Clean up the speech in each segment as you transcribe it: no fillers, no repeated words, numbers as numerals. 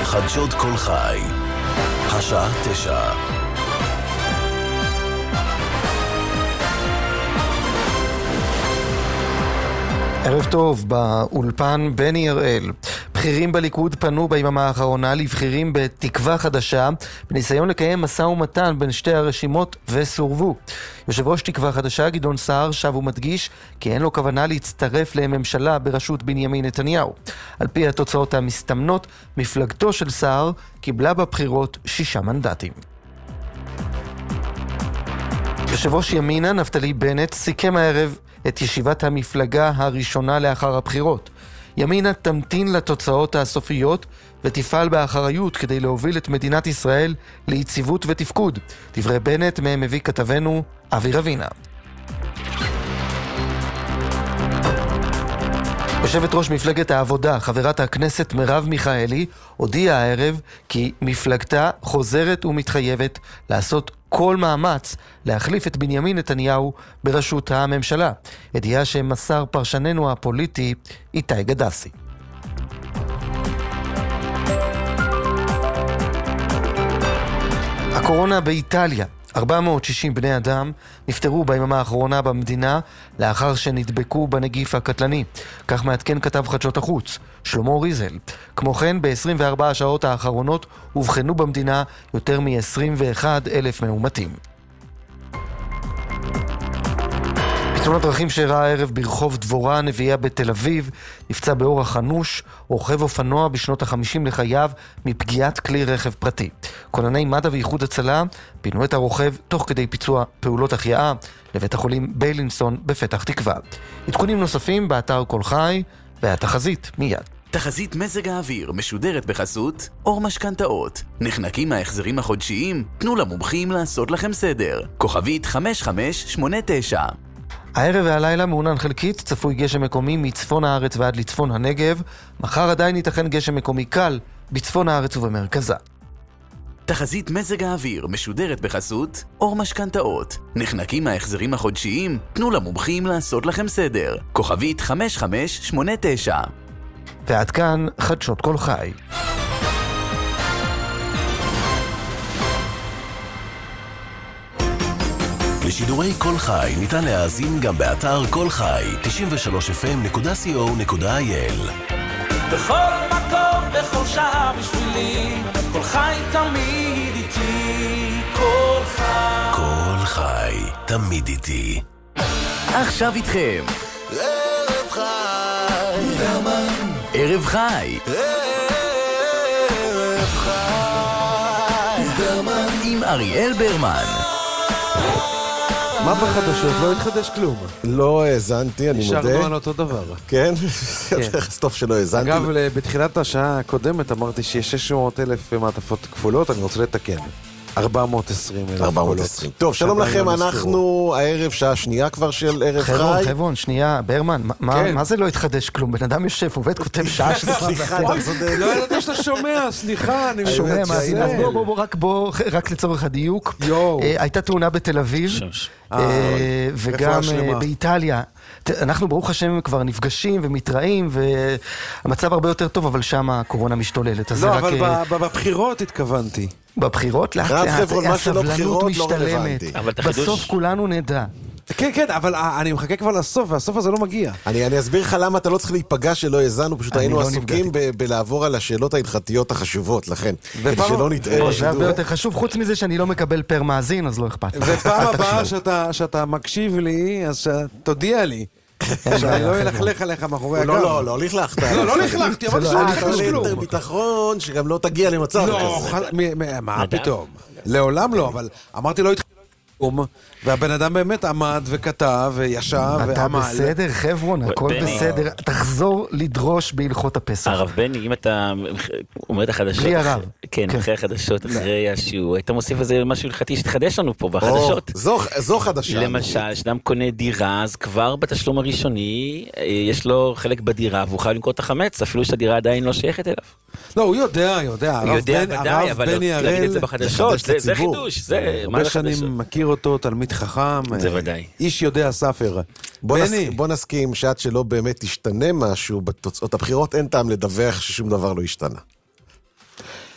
חדשות כל חי, השעה 9. ערב טוב, באולפן בני הראל. בכירים בליכוד פנו ביממה האחרונה לבכירים בתקווה חדשה בניסיון לקיים משא ומתן בין שתי הרשימות וסורבו. יושב ראש תקווה חדשה גדעון סער שב ומדגיש כי אין לו כוונה להצטרף לממשלה בראשות בנימין נתניהו. על פי התוצאות המסתמנות, מפלגתו של סער קיבלה בבחירות 6 מנדטים. יושב ראש ימינה נפתלי בנט סיכם הערב את ישיבת המפלגה הראשונה לאחר הבחירות. ימינה תמתין לתוצאות הסופיות ותפעל באחריות כדי להוביל את מדינת ישראל ליציבות ותפקוד. דברי בנט מהם מביא כתבנו אבי רבינה. יושבת ראש מפלגת העבודה, חברת הכנסת מרב מיכאלי, הודיעה הערב כי מפלגתה חוזרת ומתחייבת לעשות כל מאמץ להחליף את בנימין נתניהו בראשות הממשלה. ידיעה שמסר פרשננו הפוליטי איתי גדסי. הקורונה באיטליה. 460 בני אדם נפטרו ביממה האחרונה במדינה לאחר שנדבקו בנגיף הקטלני. כך מעדכן כתב חדשות החוץ, שלמה ריזל. כמו כן, ב-24 השעות האחרונות הובחנו במדינה יותר מ-21,000 מאומתים. בתאונת דרכים שאירעה הערב ברחוב דבורה הנביאה בתל אביב, נפצע באורח אנוש רוכב אופנוע בשנות ה-50 לחייו מפגיעת כלי רכב פרטי. כונני מד"א ואיחוד הצלה פינו את הרוכב תוך כדי ביצוע פעולות החייאה לבית החולים ביילינסון בפתח תקווה. עדכונים נוספים באתר כל חי והתחזית מיד. תחזית מזג האוויר משודרת בחסות אור משכנתאות. נחנקים מההחזרים החודשיים? תנו למומחים לעשות לכם סדר. כוכבית 5589. הערב והלילה מעונן חלקית, צפוי גשם מקומי מצפון הארץ ועד לצפון הנגב. מחר עדיין ייתכן גשם מקומי קל בצפון הארץ ובמרכזה. תחזית מזג האוויר משודרת בחסות אור משכנתאות. נחנקים מההחזרים החודשיים? תנו למומחים לעשות לכם סדר. כוכבית 5589. ועד כאן חדשות כל חי. לשידורי כל חי ניתן להאזין גם באתר כל חי 93fm.co.il. בכל מקום, בכל שעה בשבילי, כל חי תמיד איתי, כל חי. כל חי תמיד איתי. עכשיו איתכם ערב חי ברמן. ערב חי ערב חי ברמן עם אריאל ברמן. מה בחדשות? לא התחדש כלום. לא האזנתי, אני מודה. נשארנו על אותו דבר. כן? טוב שלא האזנתי. אגב, בתחילת השעה הקודמת אמרתי שיש 600,000 מעטפות כפולות, אני רוצה לתקן. 420,000 420. טוב, שלום לכם, אנחנו הערב, שעה שנייה כבר של ערב חי. חברון, שנייה, ברמן, מה זה לא התחדש כלום? בן אדם יושב, עובד, כותב שעה של סליחה, אתה צודק. לא ידעתי שאתה שומע, סליחה, אני שומע מה זה. אז רק לצורך הדיוק. הייתה תאונה בתל אביב, וגם באיטליה. אנחנו ברוך השם כבר נפגשים ומתראים, והמצב הרבה יותר טוב, אבל שם הקורונה משתוללת. לא, אבל בבחירות התכוונתי. בבחירות, הסבלנות משתלמת. בסוף כולנו נדע. כן, כן, אבל אני מחכה כבר לסוף, והסוף הזה לא מגיע. אני אסביר לך למה אתה לא צריך להיפגע שלא הזנו, פשוט היינו עסוקים בלעבור על השאלות ההלכתיות החשובות, לכן, כדי שלא נטעה. זה הרבה יותר חשוב, חוץ מזה שאני לא מקבל פר מאזין, אז לא אכפת. ופעם הבאה שאתה מקשיב לי, אז תודיע לי. שאני לא ילכלך עליך מאחורי הגב. לא לכלכת. לא לכלכתי, אבל זה לא לכלך כלום. יותר ביטחון שגם לא תגיע למצב כזה. מה פתאום? לעולם לא, אבל אמרתי לא התחיל והבן אדם באמת עמד וכתב וישב אתה בסדר, חברון, הכל בסדר. תחזור לדרוש בהלכות הפסח. הרב בני, אם אתה אומר את החדשות, בלי הרב. כן, אחרי החדשות, אחרי השיעור, היית מוסיף איזה משהו הלכתי שתחדש לנו פה בחדשות. זו חדשה. למשל, שאדם קונה דירה, אז כבר בתשלום הראשוני יש לו חלק בדירה והוא חייב למכור את החמץ, אפילו שהדירה עדיין לא שייכת אליו. לא, הוא יודע. הוא יודע ודאי, אבל להגיד את זה בחדשות, זה חידוש. הרבה שנים מכיר אותו, תלמיד חכם. זה ודאי. איש יודע ספר. בוא נסכים שעד שלא באמת ישתנה משהו בתוצאות הבחירות, אין טעם לדווח ששום דבר לא השתנה.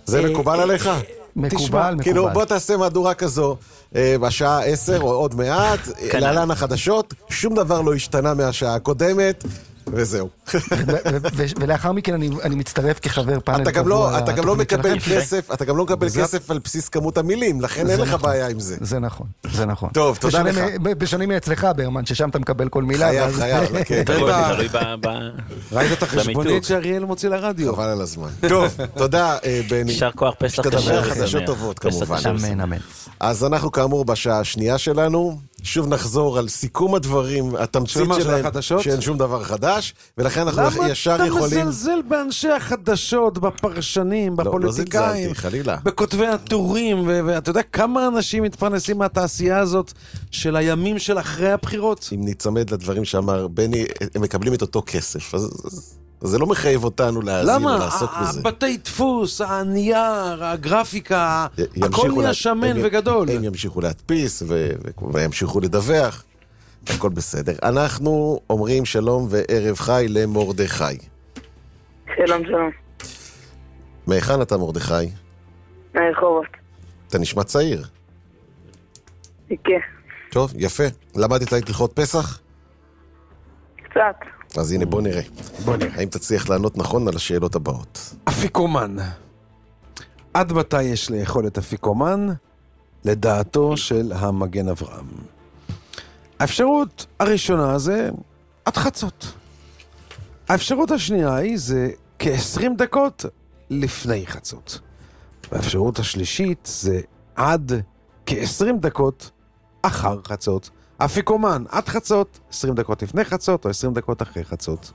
זה מקובל עליך? מקובל. כאילו, בוא תעשה מהדורה כזו, בשעה 10 או עוד מעט, להלן החדשות, שום דבר לא השתנה מהשעה הקודמת, וזהו. ולאחר מכן אני מצטרף כחבר פאנל אתה גם לא מקבל כסף, אתה גם לא מקבל כסף על בסיס כמות המילים, לכן אין לך בעיה עם זה. זה נכון, זה נכון. טוב, תודה לך. בשונים מאצלך, ברמן, ששם אתה מקבל כל מילה. חייב, כן. ראית את החשבונית שאריאל מוציא לרדיו. חבל על הזמן. טוב, תודה, בני. יישר כוח, פסח כשר. שתדבר חדשות טובות, כמובן. אמן, אמן. אז אנחנו כאמור בשעה השנייה שלנו, שוב נחזור על סיכום הדברים, התמצית שלהם, שאין שום דבר חדש, ולכן אנחנו ישר יכולים... למה אתה מזלזל באנשי החדשות, בפרשנים, בפוליטיקאים, לא זלזלתי, חלילה. בכותבי הטורים, ואתה יודע כמה אנשים מתפרנסים מהתעשייה הזאת של הימים של אחרי הבחירות? אם ניצמד לדברים שאמר בני, הם מקבלים את אותו כסף, אז זה לא מחייב אותנו להאזין ולעסוק בזה. למה? הבתי דפוס, הנייר, הגרפיקה, הכל נהיה שמן וגדול. הם ימשיכו להדפיס וימשיכו לדווח, הכל בסדר. אנחנו אומרים שלום וערב חי למרדכי. שלום, שלום. מהיכן אתה מרדכי? מהרחובות. אתה נשמע צעיר. כן. טוב, יפה. למדת את הלכות פסח? קצת. אז הנה בוא נראה. האם תצליח לענות נכון על השאלות הבאות? אפיקומן. עד מתי יש לאכול את אפיקומן? לדעתו של המגן אברהם. האפשרות הראשונה זה עד חצות. האפשרות השנייה היא זה כ-20 דקות לפני חצות. והאפשרות השלישית זה עד כ-20 דקות אחר חצות. אפיקומן, עד חצות, 20 דקות לפני חצות או 20 דקות אחרי חצות.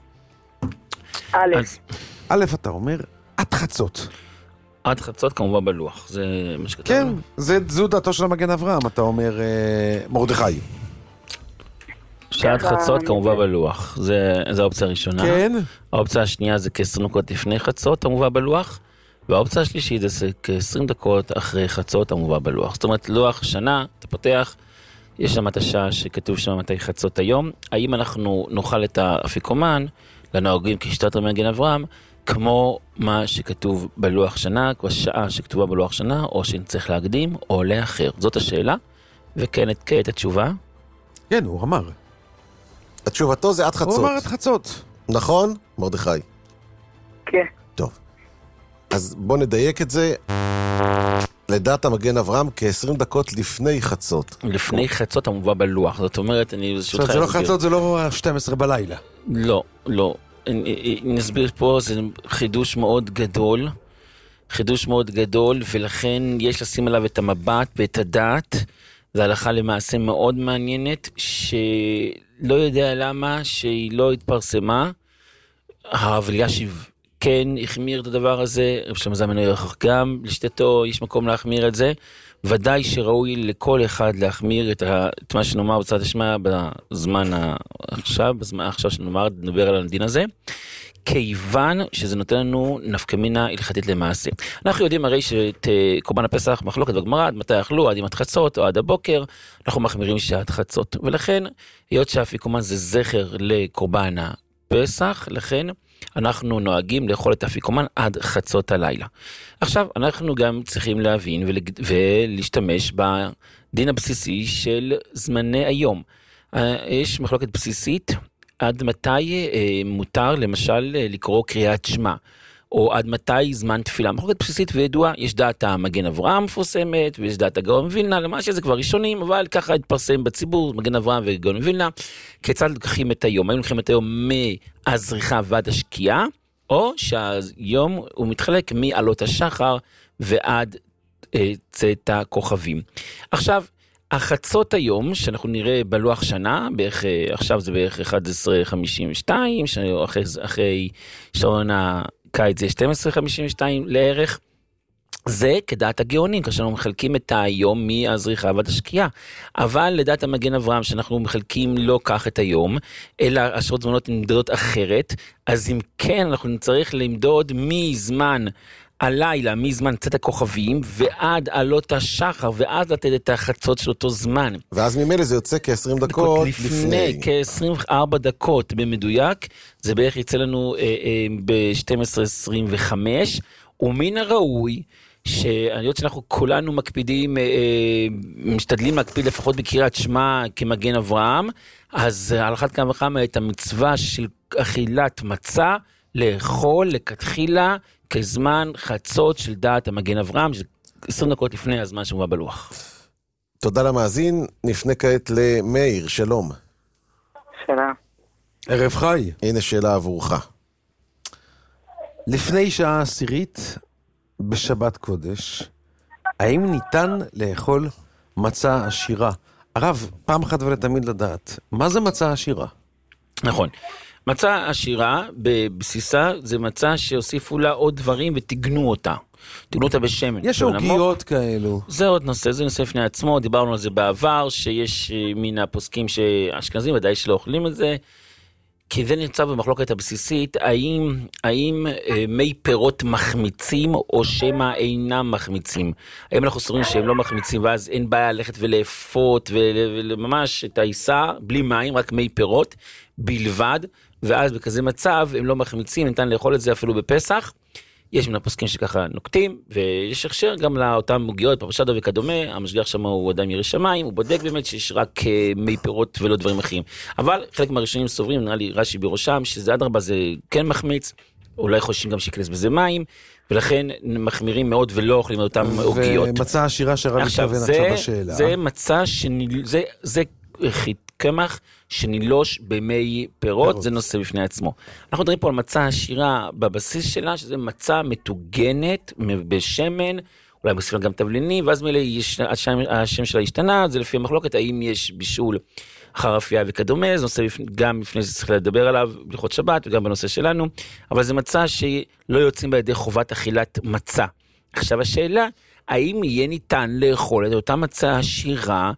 א', אתה אומר עד חצות. עד חצות כמובן בלוח, זה מה שכתוב. כן, זו דעתו של המגן אברהם, אתה אומר מרדכי. שעד חצות כמובן בלוח, זה האופציה הראשונה. כן. האופציה השנייה זה כ-20 דקות לפני חצות, המובא בלוח. והאופציה השלישית זה כ-20 דקות אחרי חצות, המובא בלוח. זאת אומרת, לוח שנה, אתה פותח, יש שם את השעה שכתוב שם מתי חצות היום. האם אנחנו נאכל את האפיקומן לנהוגים כשיטת המגן אברהם, כמו מה שכתוב בלוח שנה, בשעה שכתובה בלוח שנה, או שנצטרך להקדים, או לאחר. זאת השאלה. וכן, את התשובה. כן, הוא אמר. התשובתו זה עד חצות. הוא אמר עד חצות. נכון, מרדכי? כן. טוב. אז בוא נדייק את זה. לדעת המגן אברהם כ-20 דקות לפני חצות. לפני חצות המובא בלוח. זאת אומרת, זה לא חצות, זה לא 12 בלילה. לא, לא. נסביר פה, זה חידוש מאוד גדול. חידוש מאוד גדול, ולכן יש לשים עליו את המבט ואת הדעת. זו הלכה למעשה מאוד מעניינת, שלא יודע למה שהיא לא התפרסמה. הרב אלישיב כן החמיר את הדבר הזה, רב שלמה זלמן אוירבך גם לשיטתו יש מקום להחמיר את זה. ודאי שראוי לכל אחד להחמיר את מה שנאמר בצד השמע בזמן עכשיו שנאמר, נדבר על הדין הזה, כיוון שזה נותן לנו נפקמינה הלכתית למעשה. אנחנו יודעים הרי שאת קורבן הפסח מחלוקת בגמרא, עד מתי אכלו, עד ימת חצות או עד הבוקר, אנחנו מחמירים שעד חצות. ולכן, היות שהאפיקומן זה זכר לקורבן הפסח, לכן אנחנו נוהגים לאכול את האפיקומן עד חצות הלילה. עכשיו, אנחנו גם צריכים להבין ולהשתמש בדין הבסיסי של זמני היום. יש מחלוקת בסיסית, עד מתי מותר למשל לקרוא קריאת שמע, או עד מתי זמן תפילה. מחלוקת בסיסית וידוע, יש דעת המגן אברהם מפורסמת, ויש דעת הגאון מווילנה, למה שזה כבר ראשונים, אבל ככה התפרסם בציבור, מגן אברהם וגאון מווילנה, כיצד לוקחים את היום? האם לוקחים את היום מהזריחה ועד השקיעה, או שהיום הוא מתחלק מעלות השחר ועד צאת הכוכבים. עכשיו, החצות היום, שאנחנו נראה בלוח שנה, בערך, עכשיו זה בערך 11:52, אחרי שעון הקיץ זה 12:52 לערך, זה כדעת הגאונים, כאשר אנחנו מחלקים את היום מהזריחה ועד השקיעה. אבל לדעת המגן אברהם, שאנחנו מחלקים לא כך את היום, אלא השעות זמנות נמדדות אחרת, אז אם כן, אנחנו נצטרך למדוד מזמן הלילה, מזמן צאת הכוכבים, ועד עלות השחר, ועד לתת את החצות של אותו זמן. ואז ממילא זה יוצא כ-20 דקות לפני. כ-24 דקות במדויק, זה בערך יצא לנו ב-12:25, ומן הראוי, שאני יודעת שאנחנו כולנו מקפידים, משתדלים להקפיד לפחות בקריאת שמע כמגן אברהם, אז על אחת כמה וכמה את המצווה של אכילת מצה, לאכול לכתחילה כזמן חצות של דעת המגן אברהם, 20 דקות לפני הזמן שמובא בלוח. תודה למאזין, נפנה כעת למאיר, שלום. שאלה. ערב חי. הנה שאלה עבורך. לפני שעה 10 בשבת קודש, האם ניתן לאכול מצה עשירה? הרב, פעם אחת ולתמיד לדעת, מה זה מצה עשירה? נכון. מצה עשירה בבסיסה זה מצה שהוסיפו לה עוד דברים ותגנו אותה. תגנו אותה בשמן. יש עוגיות כאלו. זה עוד נושא, זה נושא לפני עצמו, דיברנו על זה בעבר, שיש מן הפוסקים שאשכנזים ודאי שלא אוכלים את זה, כי זה נמצא במחלוקת הבסיסית, האם מי פירות מחמיצים או שמה אינם מחמיצים? האם אנחנו סורים שהם לא מחמיצים ואז אין בעיה ללכת ולאפות וממש את העיסה בלי מים, רק מי פירות בלבד, ואז בכזה מצב הם לא מחמיצים, ניתן לאכול את זה אפילו בפסח. יש מן הפוסקים שככה נוקטים, ויש הכשר גם לאותם מוגיות, פרשדו וכדומה, המשגיח שם הוא אדם ירא שמיים, הוא בודק באמת שיש רק מי פירות ולא דברים אחרים. אבל חלק מהראשונים סוברים, נראה לי רש"י בראשם, שזה אדרבה זה כן מחמיץ, אולי חושבים גם שיקלס בזה מים, ולכן מחמירים מאוד ולא אוכלים אותם עוגיות. ומצה עשירה שרב מתכוון עכשיו בשאלה. זה מצה זה קמח שנילוש במי פירות, זה נושא בפני עצמו. אנחנו מדברים פה על מצה עשירה בבסיס שלה, שזה מצה מתוגנת בשמן, אולי מוסיפים גם תבלינים, ואז מלא השם שלה השתנה, זה לפי המחלוקת, האם יש בישול חרפיה וכדומה, זה נושא גם לפני שצריך לדבר עליו, בלכות שבת וגם בנושא שלנו, אבל זה מצה שלא יוצאים בידי חובת אכילת מצה. עכשיו השאלה, האם יהיה ניתן לאכול את אותה מצה עשירה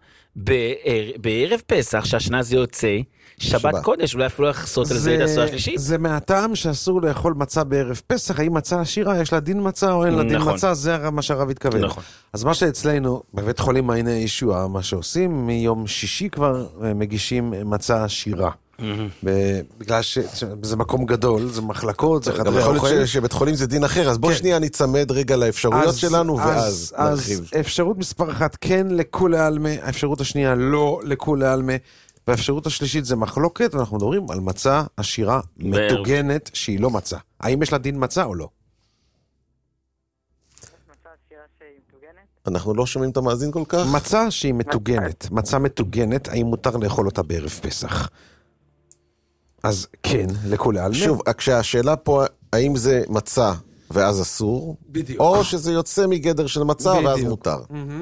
בערב פסח, שהשנה זה יוצא, שבת קודש, אולי אפילו לחסות על זה את הסועה השלישית? זה מהטעם שאסור לאכול מצה בערב פסח, האם מצה עשירה, יש לה דין מצה או אין לה דין מצה, זה מה שהרב התכוון. אז מה שאצלנו, בבית חולים מעייני הישועה, מה שעושים, מיום שישי כבר מגישים מצה עשירה. בגלל שזה מקום גדול, זה מחלקות, זה חדרי אוכל. יכול להיות שבית חולים זה דין אחר, אז בוא שנייה נצמד רגע לאפשרויות שלנו, ואז נרחיב. אז אפשרות מספר 1, כן לכולי עלמא, האפשרות השנייה לא לכולי עלמא, והאפשרות השלישית זה מחלוקת, ואנחנו מדברים על מצה עשירה מתוגנת שהיא לא מצה. האם יש לה דין מצה או לא? אנחנו לא שומעים את המאזין כל כך? מצה שהיא מתוגנת, מצה מתוגנת, האם מותר לאכול אותה בערב פסח? אז כן, לכולי עלמא. שוב, כשהשאלה פה, האם זה מצה ואז אסור, בדיוק. או שזה יוצא מגדר של מצה בדיוק. ואז מותר.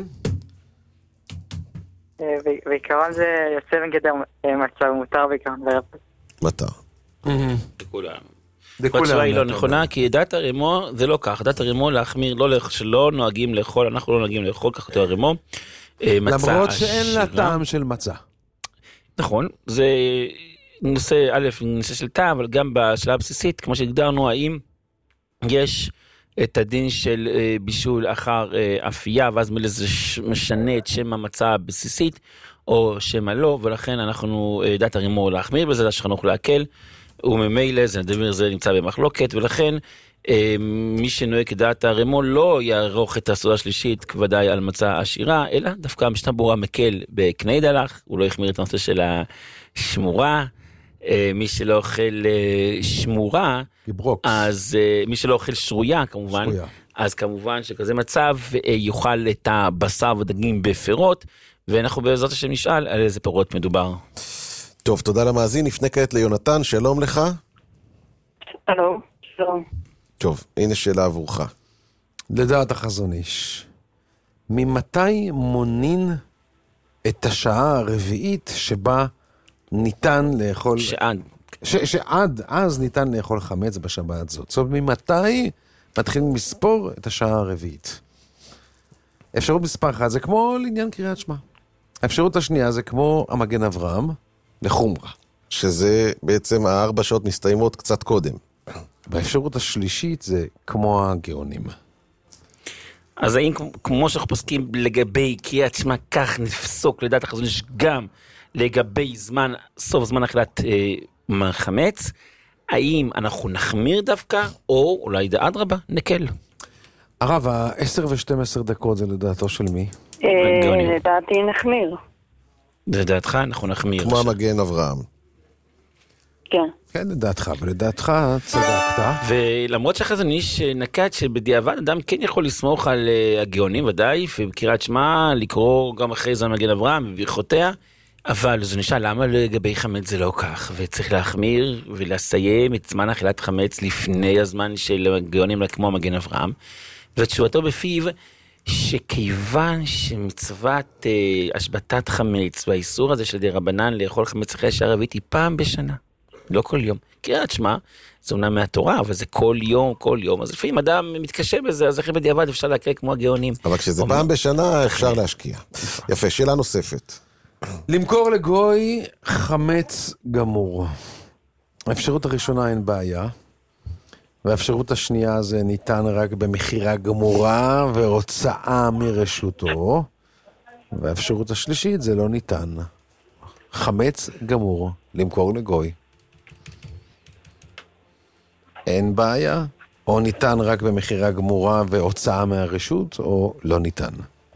בעיקרון זה יוצא מגדר מצה ומותר בעיקרון בערב. מותר. לכולי עלמא. התשובה היא לא נכונה, כי דת הרמו זה לא כך. דת הרמו להחמיר, שלא נוהגים לאכול, אנחנו לא נוהגים לאכול, כך כתוב הרמו. למרות שאין לה טעם של מצה. נכון, זה נושא א', נושא של טעם, אבל גם בשאלה הבסיסית, כמו שהגדרנו, האם יש את הדין של בישול אחר אפייה, ואז מלא זה משנה את שם המצה הבסיסית, או שם הלא, ולכן אנחנו, דת הרימו להחמיר בזה, דת שחנוך להקל, וממילא זה נדבר, זה נמצא במחלוקת, ולכן מי שנוהג כדעת הרימו לא יערוך את הסעודה השלישית כבוודאי על מצה עשירה, אלא דווקא המשנה ברורה מקל בקני דלך, הוא לא יחמיר את הנושא של השמורה, מי שלא אוכל שמורה, אז מי שלא אוכל שרויה כמובן, אז כמובן שכזה מצב יאכל את הבשר ודגים בפירות, ואנחנו בעזרת השם נשאל על איזה פירות מדובר. טוב, תודה למאזין, נפנה כעת ליונתן, שלום לך. שלום, שלום. טוב, הנה שאלה עבורך. לדעת החזון איש, ממתי מונין את השעה הרביעית שבה ניתן לאכול... שעד אז ניתן לאכול חמץ בשבת זאת. זאת אומרת, ממתי מתחילים לספור את השעה הרביעית? אפשרות מספר 1 זה כמו לעניין קריאת שמע. האפשרות השנייה זה כמו המגן אברהם לחומרה. שזה בעצם 4 שעות מסתיימות קצת קודם. והאפשרות השלישית זה כמו הגאונים. אז האם כמו שאנחנו פוסקים לגבי קריאת שמע, כך נפסוק לדעת החזון איש גם לגבי סוף זמן אכילת חמץ, האם אנחנו נחמיר דווקא, או אולי אדרבה, נקל? הרב, 10 ו-12 דקות זה לדעתו של מי? לדעתי נחמיר. לדעתך אנחנו נחמיר. כמו המגן אברהם. כן. כן, לדעתך, ולדעתך צדקת. ולמרות שאחרי זה ניש נקט שבדיעבד אדם כן יכול לסמוך על הגאונים ודאי, ובקריאת שמע לקרוא גם אחרי זה מגן אברהם וברכותיה, אבל זו נשאל למה לגבי חמץ זה לא כך, וצריך להחמיר ולסיים את זמן אכילת חמץ לפני הזמן של הגאונים כמו מגן אברהם, ותשובתו בפיו שכיוון שמצוות השבתת חמץ והאיסור הזה של די רבנן לאכול חמץ אחרי שערבית היא פעם בשנה, לא כל יום. קריאת שמע זה אומנם מהתורה, אבל זה כל יום, אז לפעמים אדם מתקשה בזה, אז אחרי בדיעבד אפשר להקריא כמו הגאונים. אבל כשזה פעם בשנה אפשר להשקיע. יפה, שאלה נוספת. למכור לגוי חמץ גמור. האפשרות הראשונה אין בעיה, והאפשרות השנייה זה ניתן רק במחירה גמורה והוצאה מרשותו, והאפשרות השלישית זה לא ניתן. חמץ גמור למכור לגוי. אין בעיה, או ניתן רק במחירה גמורה והוצאה מהרשות, או לא ניתן.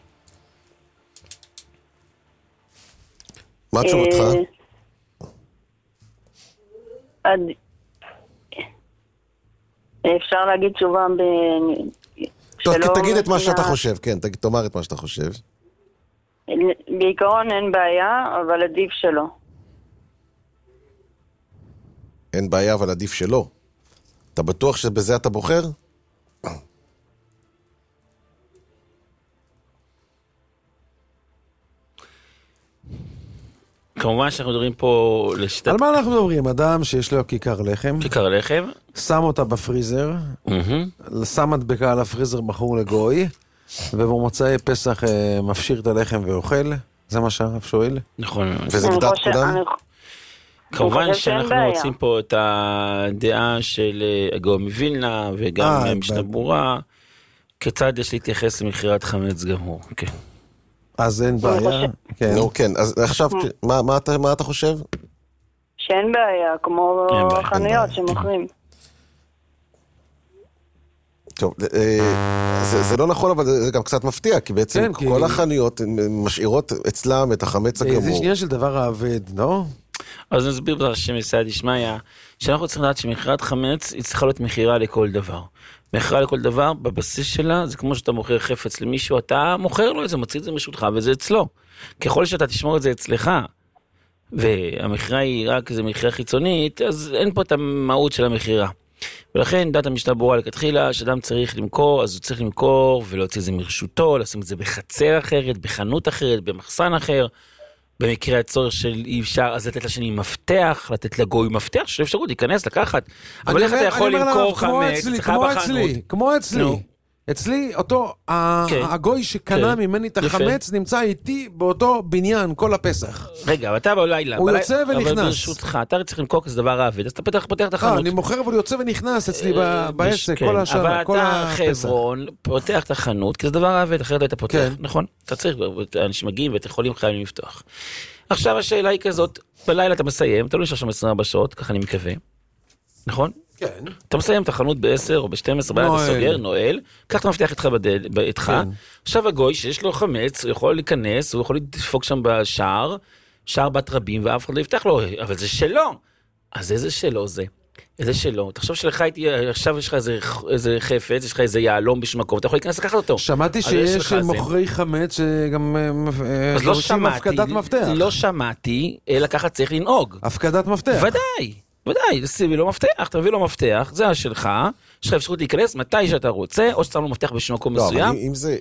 מה תשובתך? אפשר להגיד תשובה טוב, תגיד את מה שאתה חושב, כן, תאמר את מה שאתה חושב. בעיקרון אין בעיה, אבל עדיף שלא. אין בעיה, אבל עדיף שלא. אתה בטוח שבזה אתה בוחר? כמובן שאנחנו מדברים פה על מה אנחנו מדברים? אדם שיש לו כיכר לחם. כיכר לחם. שם אותה בפריזר. שם מדבקה על הפריזר בחור לגוי. ובמוצאי פסח מפשיר את הלחם ואוכל. זה מה שהרב שואל. נכון. וזה לדעת כולם? כמובן שאנחנו רוצים פה את הדעה של הגאון מווילנה וגם משנה ברורה. כיצד יש להתייחס למכירת חמץ גמור. כן. אז אין בעיה. כן, אז עכשיו, מה אתה חושב? שאין בעיה, כמו חנויות שמוכרים. טוב, זה לא נכון, אבל זה גם קצת מפתיע, כי בעצם כל החנויות משאירות אצלם את החמץ הגמור. זה שנייה של דבר העבד, לא? אז נסביר בשם מסעד ישמעיה, שאנחנו צריכים לדעת שמכירת חמץ היא צריכה להיות מכירה לכל דבר. מכירה לכל דבר, בבסיס שלה, זה כמו שאתה מוכר חפץ למישהו, אתה מוכר לו את זה, מוציא את זה משותך, וזה אצלו. ככל שאתה תשמור את זה אצלך, והמכירה היא רק איזו מכירה חיצונית, אז אין פה את המהות של המכירה. ולכן דת המשנה ברורה לכתחילה, שאדם צריך למכור, אז הוא צריך למכור ולהוציא את זה מרשותו, לשים את זה בחצר אחרת, בחנות אחרת, במחסן אחר. במקרה הצורך של אי אפשר, אז לתת לשני מפתח, לתת לגוי מפתח, של אפשרות להיכנס, לקחת. אבל איך אתה יכול למכור חמץ, צריכה בחנות. כמו אצלי. אצלי, אותו, הגוי שקנה ממני את החמץ, נמצא איתי באותו בניין, כל הפסח. רגע, אבל אתה בלילה. הוא יוצא ונכנס. אבל ברשותך, אתה צריך למכור כזה דבר עבד, אז אתה פותח את החנות. אני מוכר, אבל הוא יוצא ונכנס אצלי בעסק, כל השנה, כל הפסח. אבל אתה חברון, פותח את החנות, כי זה דבר עבד, אחרת אתה פותח, נכון? אתה צריך, אנשים מגיעים ואת יכולים חייבים לפתוח. עכשיו השאלה היא כזאת, בלילה אתה מסיים, אתה לא נשאר שם 24 שעות, ככה אני מקווה. נכון? כן. אתה מסיים את החנות ב-10 או ב-12, אתה סוגר, נועל, קח את המפתח איתך, עכשיו הגוי שיש לו חמץ, הוא יכול להיכנס, הוא יכול לדפוק שם בשער, שער בת רבים, ואף אחד לא יפתח לו, אבל זה שלו. אז איזה שלו זה? איזה שלו? תחשוב שלך הייתי, עכשיו יש לך איזה חפץ, יש לך איזה יעלום בשום מקום, אתה יכול להיכנס לקחת אותו. שמעתי שיש מוכרי חמץ שגם חושבים הפקדת מפתח. לא שמעתי, אלא ככה צריך לנהוג. הפקדת מפתח. ודאי, לסיבי לו מפתח, אתה מביא לו מפתח, זה השלך, יש לך אפשרות להיכנס מתי שאתה רוצה, או שצריך לו מפתח בשום מקום מסוים.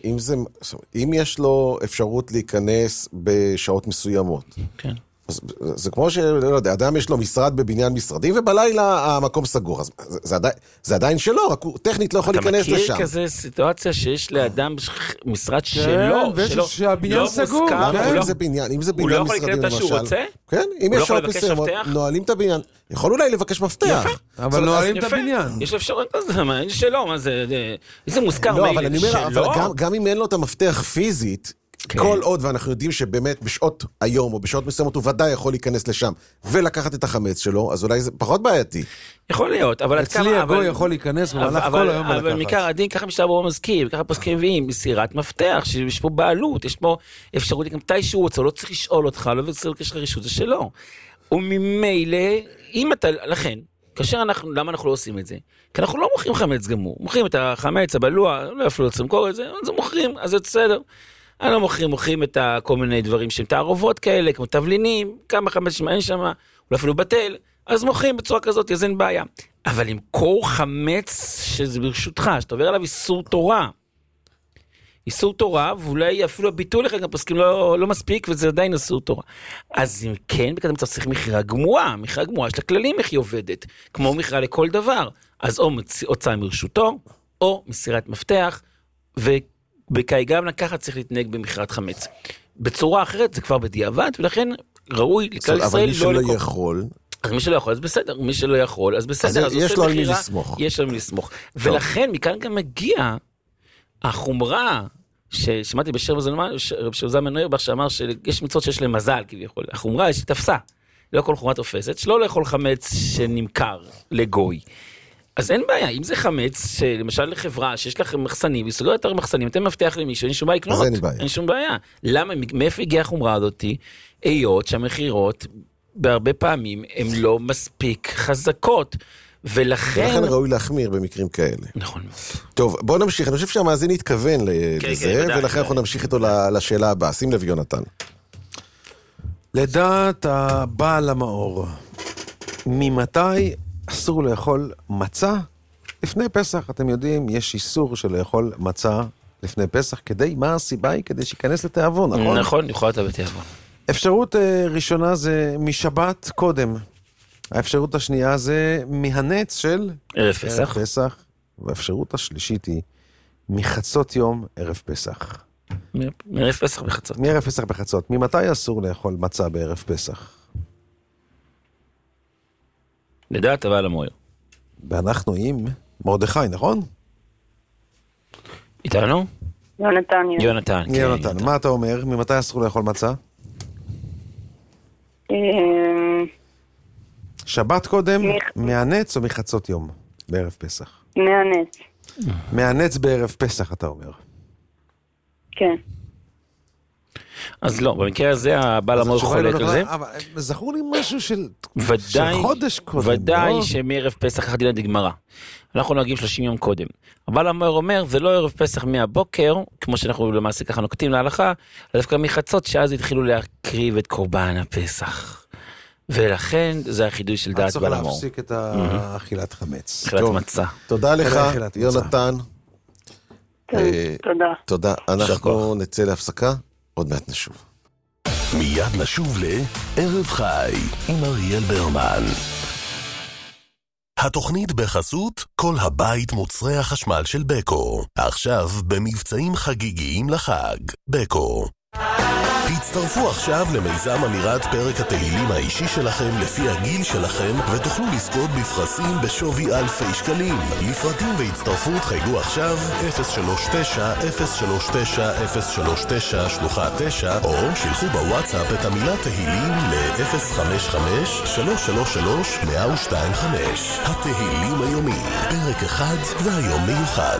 אם יש לו אפשרות להיכנס בשעות מסוימות, כן. זה כמו שלא יודע, אדם יש לו משרד בבניין משרדי, ובלילה המקום סגור, אז זה עדיין שלו, רק הוא טכנית לא יכול להיכנס לשם. אתה מכיר כזה סיטואציה שיש לאדם משרד שלו, שהבניין סגור. אם זה בניין משרדי למשל, כן, אם יש שעות מסוימות, נועלים את הבניין. יכול אולי לבקש מפתח. אבל נועלים את הבניין. יש אפשרות, אין שלו, מה זה מוזכר. לא, אבל אני אומר, גם אם אין לו את המפתח פיזית, כל עוד ואנחנו יודעים שבאמת בשעות היום או בשעות מסוימות הוא ודאי יכול להיכנס לשם ולקחת את החמץ שלו, אז אולי זה פחות בעייתי. יכול להיות, אבל אצלי הגוי יכול להיכנס במהלך כל היום ולקחת. אבל מכר הדין, ככה משטר ברור מזכיר, ככה פוסקים מביאים, מסירת מפתח, שיש פה בעלות, יש פה אפשרות גם מתישהו רוצה, לא צריך לשאול אותך, לא צריך לקשר לרשות, זה שלו. וממילא, אם אתה, לכן, כאשר אנחנו, למה אנחנו לא עושים את זה? כי אנחנו לא מוכרים חמץ גמור, מוכרים את החמץ, הבלוע, לא אפילו לא למכור את זה, אז מוכרים, אז זה בסדר. לא מוכרים את כל מיני דברים שהם תערובות כאלה, כמו תבלינים, כמה חמץ אין שם, אולי אפילו בטל, אז מוכרים בצורה כזאת, אז אין בעיה. אבל למכור חמץ שזה ברשותך, שאתה עובר עליו איסור תורה, ואולי אפילו הביטול לך גם פוסקים לא מספיק, וזה עדיין איסור תורה. אז אם כן, בכזה מצב צריך מכירה גמורה יש לה כללים איך היא עובדת, כמו מכירה לכל דבר, אז או הוצאה מרשותו, או מסירת מפתח, ובקאי גם לקחת צריך להתנהג במכירת חמץ. בצורה אחרת זה כבר בדיעבד, ולכן ראוי לכלל ישראל אבל מי שלא יכול... אז מי שלא יכול, אז בסדר. מי שלא יכול, אז בסדר. אז יש לו על מי לסמוך. יש לו על מי לסמוך. ולכן מכאן גם מגיע החומרה, ששמעתי בשם רב זלמן נוירבך שאמר שיש מצוות שיש להם מזל כביכול. החומרה יש תפסה. לא כל חומרה תופסת, שלא לאכול חמץ שנמכר לגוי. אז אין בעיה, אם זה חמץ, למשל לחברה שיש לכם מחסנים, היא סוגרת את המחסנים, אתם מבטיח למישהו, אין שום בעיה לקנות. אין שום בעיה. למה? מאיפה הגיעה החומרה הזאת? היות שהמחירות בהרבה פעמים הן לא מספיק חזקות, ולכן ראוי להחמיר במקרים כאלה. נכון. טוב, בואו נמשיך, אני חושב שהמאזין התכוון לזה, ולכן אנחנו נמשיך איתו לשאלה הבאה. שים לב יונתן. לדעת הבעל המאור, ממתי אסור לאכול מצה? לפני פסח, אתם יודעים, יש איסור של לאכול מצה לפני פסח, מה הסיבה היא? כדי שיכנס לתיאבון, נכון? נכון, יכול להיות בתיאבון. אפשרות ראשונה זה משבת קודם. האפשרות השנייה זה מהנץ של ערב פסח. והאפשרות השלישית היא מחצות יום ערב פסח. מערב פסח בחצות. מערב פסח בחצות. ממתי אסור לאכול מצה בערב פסח? לדעת הבעל המאור. ואנחנו עם מרדכי, נכון? איתנו? יונתן. יונתן, מה אתה אומר? ממתי אסור לאכול מצה? שבת קודם, מהנץ או מחצות יום בערב פסח? מהנץ. מהנץ בערב פסח, אתה אומר. כן. אז לא, במקרה הזה הבעל המאור חולק על זה. אבל זכור לי משהו של חודש קודם. ודאי שמערב פסח אחת דין גמרא. אנחנו נוהגים 30 יום קודם. הבעל המאור אומר, זה לא ערב פסח מהבוקר, כמו שאנחנו למעשה ככה נוקטים להלכה, דווקא מחצות שאז התחילו להקריב את קורבן הפסח. ולכן זה החידוש של דעת בעל המאור. צריך להפסיק את האכילת חמץ. אכילת מצה. תודה לך, יונתן. תודה. אנחנו נצא להפסקה, עוד מעט נשוב. מיד נשוב לערב חי עם אריאל ברמן. התוכנית בחסות כל הבית מוצרי החשמל של בקו. עכשיו במבצעים חגיגיים לחג. בקו. הצטרפו עכשיו למיזם אמירת פרק התהילים האישי שלכם לפי הגיל שלכם ותוכלו לזכות בפרסים בשווי אלפי שקלים. לפרטים והצטרפות חייגו עכשיו 039-039-039 שלוחה 9 או שלחו בוואטסאפ את המילה תהילים ל-055-333-1025. התהילים היומי, פרק אחד והיום מיוחד.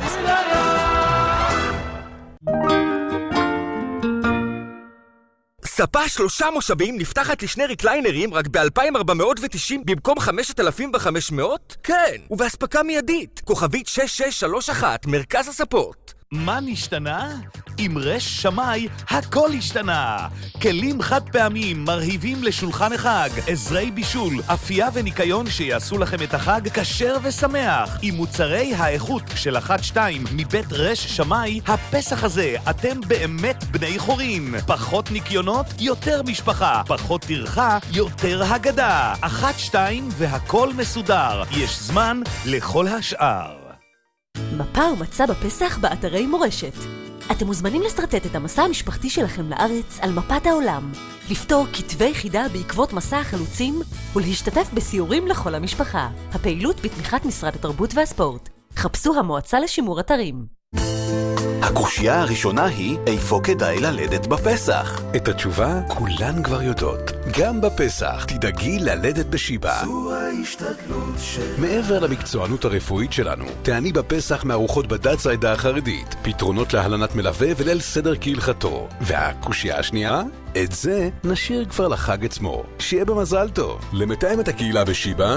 ספה 3 מושבים נפתחת לשני ריקליינרים רק ב-2,490 במקום 5,500? כן, ובהספקה מיידית. כוכבית 6631, מרכז הספות. מה נשתנה? עם רש שמאי הכל השתנה. כלים חד פעמים מרהיבים לשולחן החג, עזרי בישול, אפייה וניקיון שיעשו לכם את החג כשר ושמח. עם מוצרי האיכות של 1-2 מבית רש שמאי, הפסח הזה אתם באמת בני חורים. פחות ניקיונות, יותר משפחה. פחות טרחה, יותר הגדה. 1-2 והכל מסודר. יש זמן לכל השאר. מפה ומצא בפסח באתרי מורשת. אתם מוזמנים לסרטט את המסע המשפחתי שלכם לארץ על מפת העולם, לפתור כתבי חידה בעקבות מסע החלוצים ולהשתתף בסיורים לכל המשפחה. הפעילות בתמיכת משרד התרבות והספורט. חפשו המועצה לשימור אתרים. הקושייה הראשונה היא, איפה כדאי ללדת בפסח? את התשובה כולן כבר יודעות. גם בפסח תדאגי ללדת בשיבא. זו ההשתדלות של... מעבר למקצוענות הרפואית שלנו, תעני בפסח מארוחות בד"ץ העדה החרדית, פתרונות להלנת מלווה וליל סדר כהלכתו. והקושייה השנייה? את זה נשאיר כבר לחג עצמו. שיהיה במזל טוב. למתאם את הקהילה בשיבא,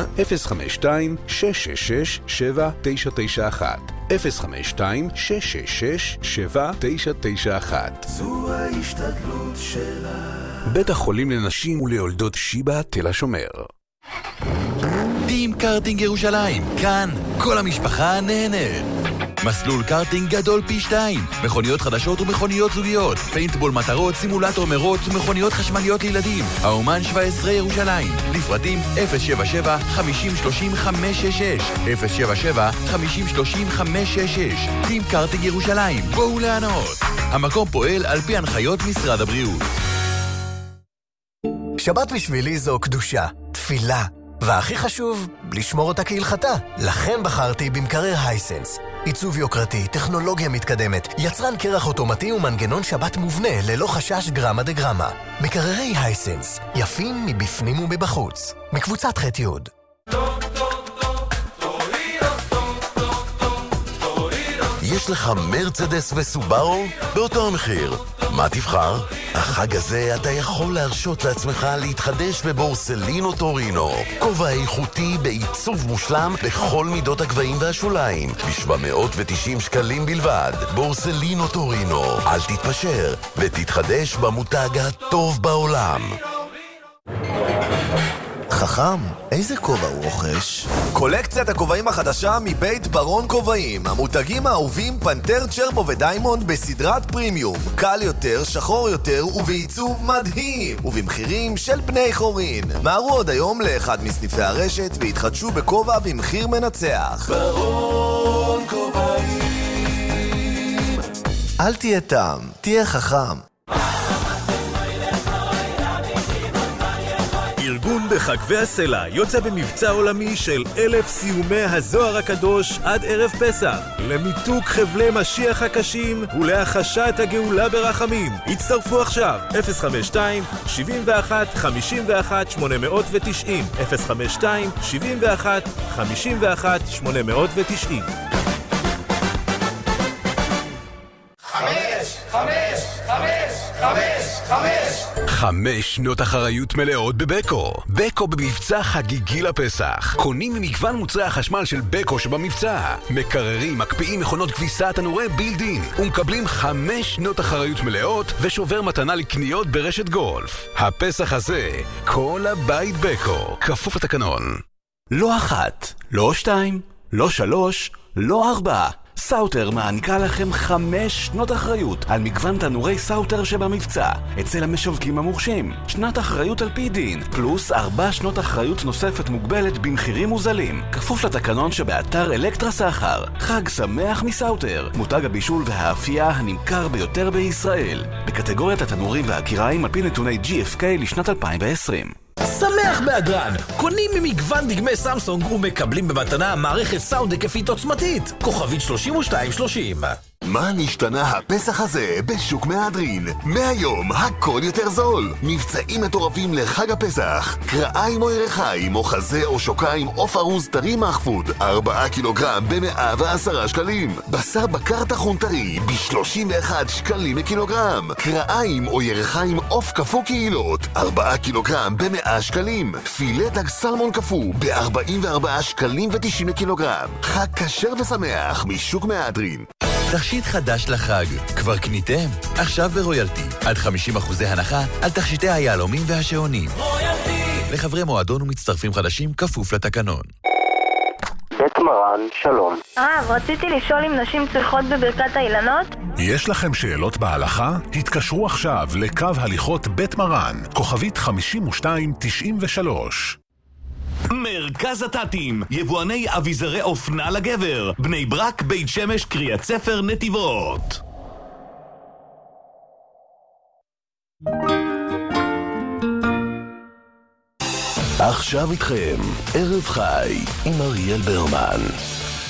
052-666-7991. 052-666-7991. זו ההשתדלות שלה. בית החולים לנשים וליולדות שיבא תל השומר. טים קארטינג ירושלים, כאן כל המשפחה נהנית. מסלול קארטינג גדול פי 2, מכוניות חדשות ומכוניות זוגיות, פיינטבול מטרות, סימולטור מרוץ ומכוניות חשמליות לילדים. האומן 17 ירושלים, לפרטים 077-5030-566 077-5030-566. טים קארטינג ירושלים, בואו לענות. המקום פועל על פי הנחיות משרד הבריאות. שבת בשבילי זו קדושה, תפילה, והכי חשוב, לשמור אותה כהלכתה. לכן בחרתי במקרר הייסנס. עיצוב יוקרתי, טכנולוגיה מתקדמת, יצרן קרח אוטומטי ומנגנון שבת מובנה ללא חשש גרמה דגרמה. מקררי הייסנס, יפים מבפנים ומבחוץ. מקבוצת ח' י'. יש לך מרצדס וסובארו באותו המחיר. מה תבחר? החג הזה אתה יכול להרשות לעצמך להתחדש בבורסלינו טורינו. כובע איכותי בעיצוב מושלם בכל מידות הגבהים והשוליים. ב-790 שקלים בלבד. בורסלינו טורינו. אל תתפשר ותתחדש במותג הטוב בעולם. חכם, איזה כובע הוא רוכש? קולקציית הכובעים החדשה מבית ברון כובעים. המותגים האהובים פנטר, צ'רבו ודיימונד בסדרת פרימיום. קל יותר, שחור יותר ובעיצוב מדהים. ובמחירים של בני חורין. מהרו עוד היום לאחד מסניפי הרשת והתחדשו בכובע במחיר מנצח. ברון כובעים. אל תהיה תם, תהיה חכם. ארגון בחגבי הסלע יוצא במבצע עולמי של 1,000 סיומי הזוהר הקדוש עד ערב פסח, למיתוק חבלי משיח הקשים ולהחשת הגאולה ברחמים. הצטרפו עכשיו, 052-71-51-890, 052-71-51-890. 5 שנות אחריות מלאות בבקו. בקו במבצע חגיגי לפסח. קונים ממגוון מוצרי החשמל של בקו שבמבצע. מקררים, מקפיאים מכונות כביסה, תנורי בילדין. ומקבלים 5 שנות אחריות מלאות ושובר מתנה לקניות ברשת גולף. הפסח הזה, כל הבית בקו. כפוף לתקנון. לא 1, לא 2, לא 3, לא 4. סאוטר מעניקה לכם 5 שנות אחריות על מגוון תנורי סאוטר שבמבצע אצל המשווקים המורשים. שנת אחריות על פי דין, פלוס 4 שנות אחריות נוספת מוגבלת במחירים מוזלים. כפוף לתקנון שבאתר אלקטרה סחר. חג שמח מסאוטר, מותג הבישול והאפייה הנמכר ביותר בישראל, בקטגוריית התנורים והקיריים על פי נתוני GFK לשנת 2020. שמח בהדרן, קונים ממגוון דגמי סמסונג ומקבלים במתנה מערכת סאונד היקפית עוצמתית, כוכבית 3230. מה נשתנה הפסח הזה בשוק מהדרין? מהיום הכל יותר זול. מבצעים מטורפים לחג הפסח. קרעיים או ירחיים או חזה או שוקיים עוף ארוז טרי מחפוד 4 קילוגרם ב-110 שקלים. בשר בקר טחון טרי ב-31 שקלים לקילוגרם. קרעיים או ירחיים עוף קפוא קהילות 4 קילוגרם ב-100 שקלים. פילטג סלמון קפוא ב-44 שקלים ו90 לקילוגרם. חג כשר ושמח משוק מהדרין. תכשיט חדש לחג, כבר קניתם? עכשיו ברויאלטי, עד 50% הנחה על תכשיטי היהלומים והשעונים. רויאלטי! לחברי מועדון ומצטרפים חדשים כפוף לתקנון. בית מרן, שלום. רציתי לשאול אם נשים צריכות בברכת האילנות? יש לכם שאלות בהלכה? התקשרו עכשיו לקו הליכות בית מרן, כוכבית 5293. מרכז הטטים, יבואני אביזרי אופנה לגבר, בני ברק, בית שמש, קריית ספר, נתיבות. עכשיו איתכם, ערב חי עם אריאל ברמן.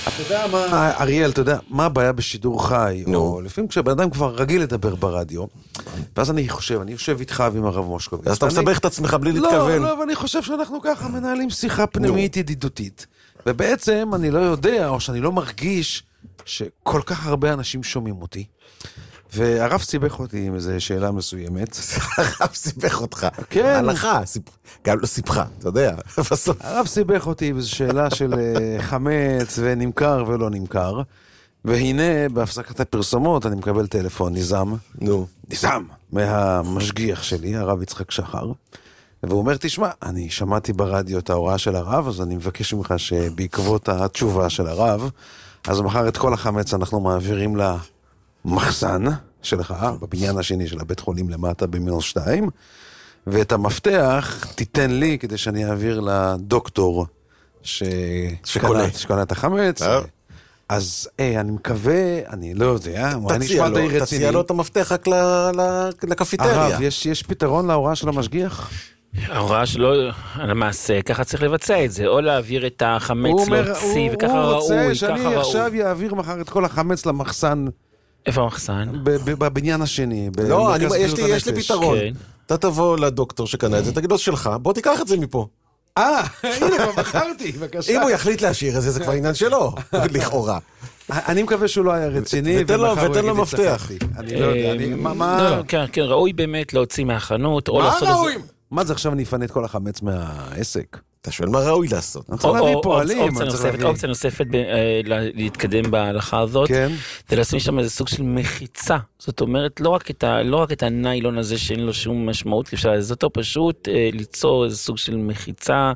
אתה יודע מה, אריאל, אתה יודע, מה הבעיה בשידור חי? או לפעמים כשבן אדם כבר רגיל לדבר ברדיו, ואז אני יושב איתך ועם הרב מושקוביץ. אז אתה מסבך את עצמך בלי להתכוון. לא, אבל אני חושב שאנחנו ככה מנהלים שיחה פנימית ידידותית. ובעצם אני לא יודע, או שאני לא מרגיש שכל כך הרבה אנשים שומעים אותי. והרב סיבך אותי עם איזו שאלה מסוימת. הרב סיבך אותך. כן. הלכה, גם לא סיבכה, אתה יודע. הרב סיבך אותי עם איזו שאלה של חמץ ונמכר ולא נמכר. והנה, בהפסקת הפרסומות, אני מקבל טלפון ניזם. ניזם. מהמשגיח שלי, הרב יצחק שחר. והוא אומר, תשמע, אני שמעתי ברדיו את ההוראה של הרב, אז אני מבקש ממך שבעקבות התשובה של הרב, אז מחר את כל החמץ אנחנו מעבירים למחסן שלך, בבניין השני של הבית חולים למטה ב-2, ואת המפתח תיתן לי כדי שאני אעביר לדוקטור שקונה את החמץ. אז אני מקווה, אני לא יודע, תציע לו את המפתח רק לקפיטריה. הרב, יש פתרון להוראה של המשגיח? ההוראה שלו, למעשה, ככה צריך לבצע את זה, או להעביר את החמץ להוציא, וככה ראוי, הוא רוצה שאני עכשיו יעביר מחר את כל החמץ למחסן. איפה המחסן? בבניין השני. לא, יש לי פתרון. אתה תבוא לדוקטור שקנה את זה, תגיד לו שלך, בוא תיקח את זה מפה. הנה, כבר בחרתי, בבקשה. אם הוא יחליט להשאיר את זה, זה כבר עניין שלו, לכאורה. אני מקווה שהוא לא היה רציני, ותן לו מפתח. אני לא יודע, כן, ראוי באמת להוציא מהחנות, או לעשות את זה. מה זה עכשיו אני אפנה את כל החמץ מהעסק? אתה שואל מה ראוי לעשות. אופציה נוספת להתקדם בהלכה הזאת, זה לשים שם איזה סוג של מחיצה. זאת אומרת, לא רק את הניילון הזה שאין לו שום משמעות, זאת פשוט ליצור איזה סוג של מחיצה,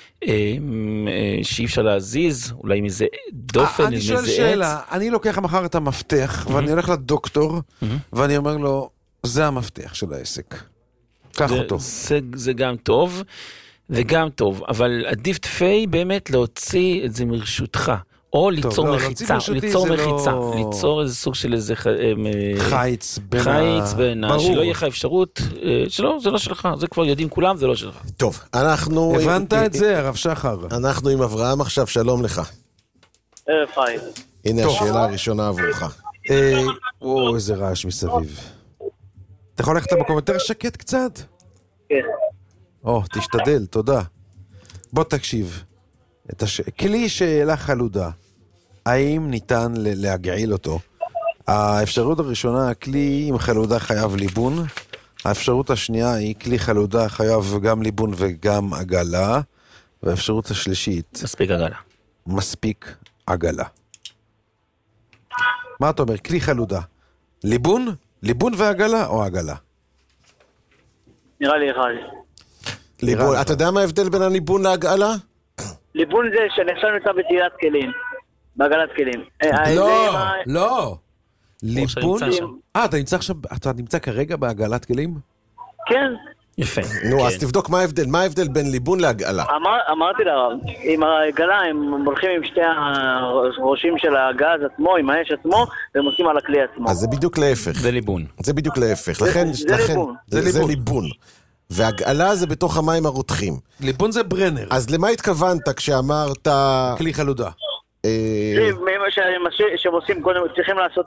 שאי אפשר להזיז, אולי מזה דופן, אני שואל שאלה, אני לוקח מחר את המפתח, ואני הולך לדוקטור, ואני אומר לו, זה המפתח של העסק. קח אותו. זה גם טוב, וגם טוב, אבל עדיף תפי באמת להוציא את זה מרשותך, או ליצור מחיצה, ליצור איזה סוג של איזה חיץ בין, שלא יהיה לך אפשרות, זה לא שלך, זה כבר יודעים כולם, זה לא שלך. טוב, אנחנו... הבנת את זה, הרב שחר. אנחנו עם אברהם עכשיו, שלום לך. ערב חיים. הנה השאלה הראשונה עבורך. איזה רעש מסביב. אתה יכול ללכת למקום יותר שקט קצת? כן. תשתדל, תודה. בוא תקשיב. כלי שאלה חלודה, האם ניתן להגעיל אותו? האפשרות הראשונה, הכלי עם חלודה חייב ליבון. האפשרות השנייה היא כלי חלודה חייב גם ליבון וגם עגלה. והאפשרות השלישית... מספיק עגלה. מה אתה אומר? כלי חלודה. ליבון? ליבון ועגלה או עגלה? נראה לי אחד. ליבון. אתה יודע מה ההבדל בין הליבון לעגלה? ליבון זה שנחשב נמצא בתהילת כלים. בעגלת כלים. לא. ליבון... אתה נמצא כרגע בעגלת כלים? כן. יפה. נו, אז תבדוק מה ההבדל. מה ההבדל בין ליבון לעגלה? אמרתי לרב, עם העגלה הם הולכים עם שתי הראשים של הגז עצמו, עם האש עצמו, והם עושים על הכלי עצמו. אז זה בדיוק להפך. זה ליבון. זה בדיוק להפך. זה ליבון. והגעלה זה בתוך המים הרותחים. ליבון זה ברנר. אז למה התכוונת כשאמרת... כלי חלודה. שהם עושים קודם, צריכים לעשות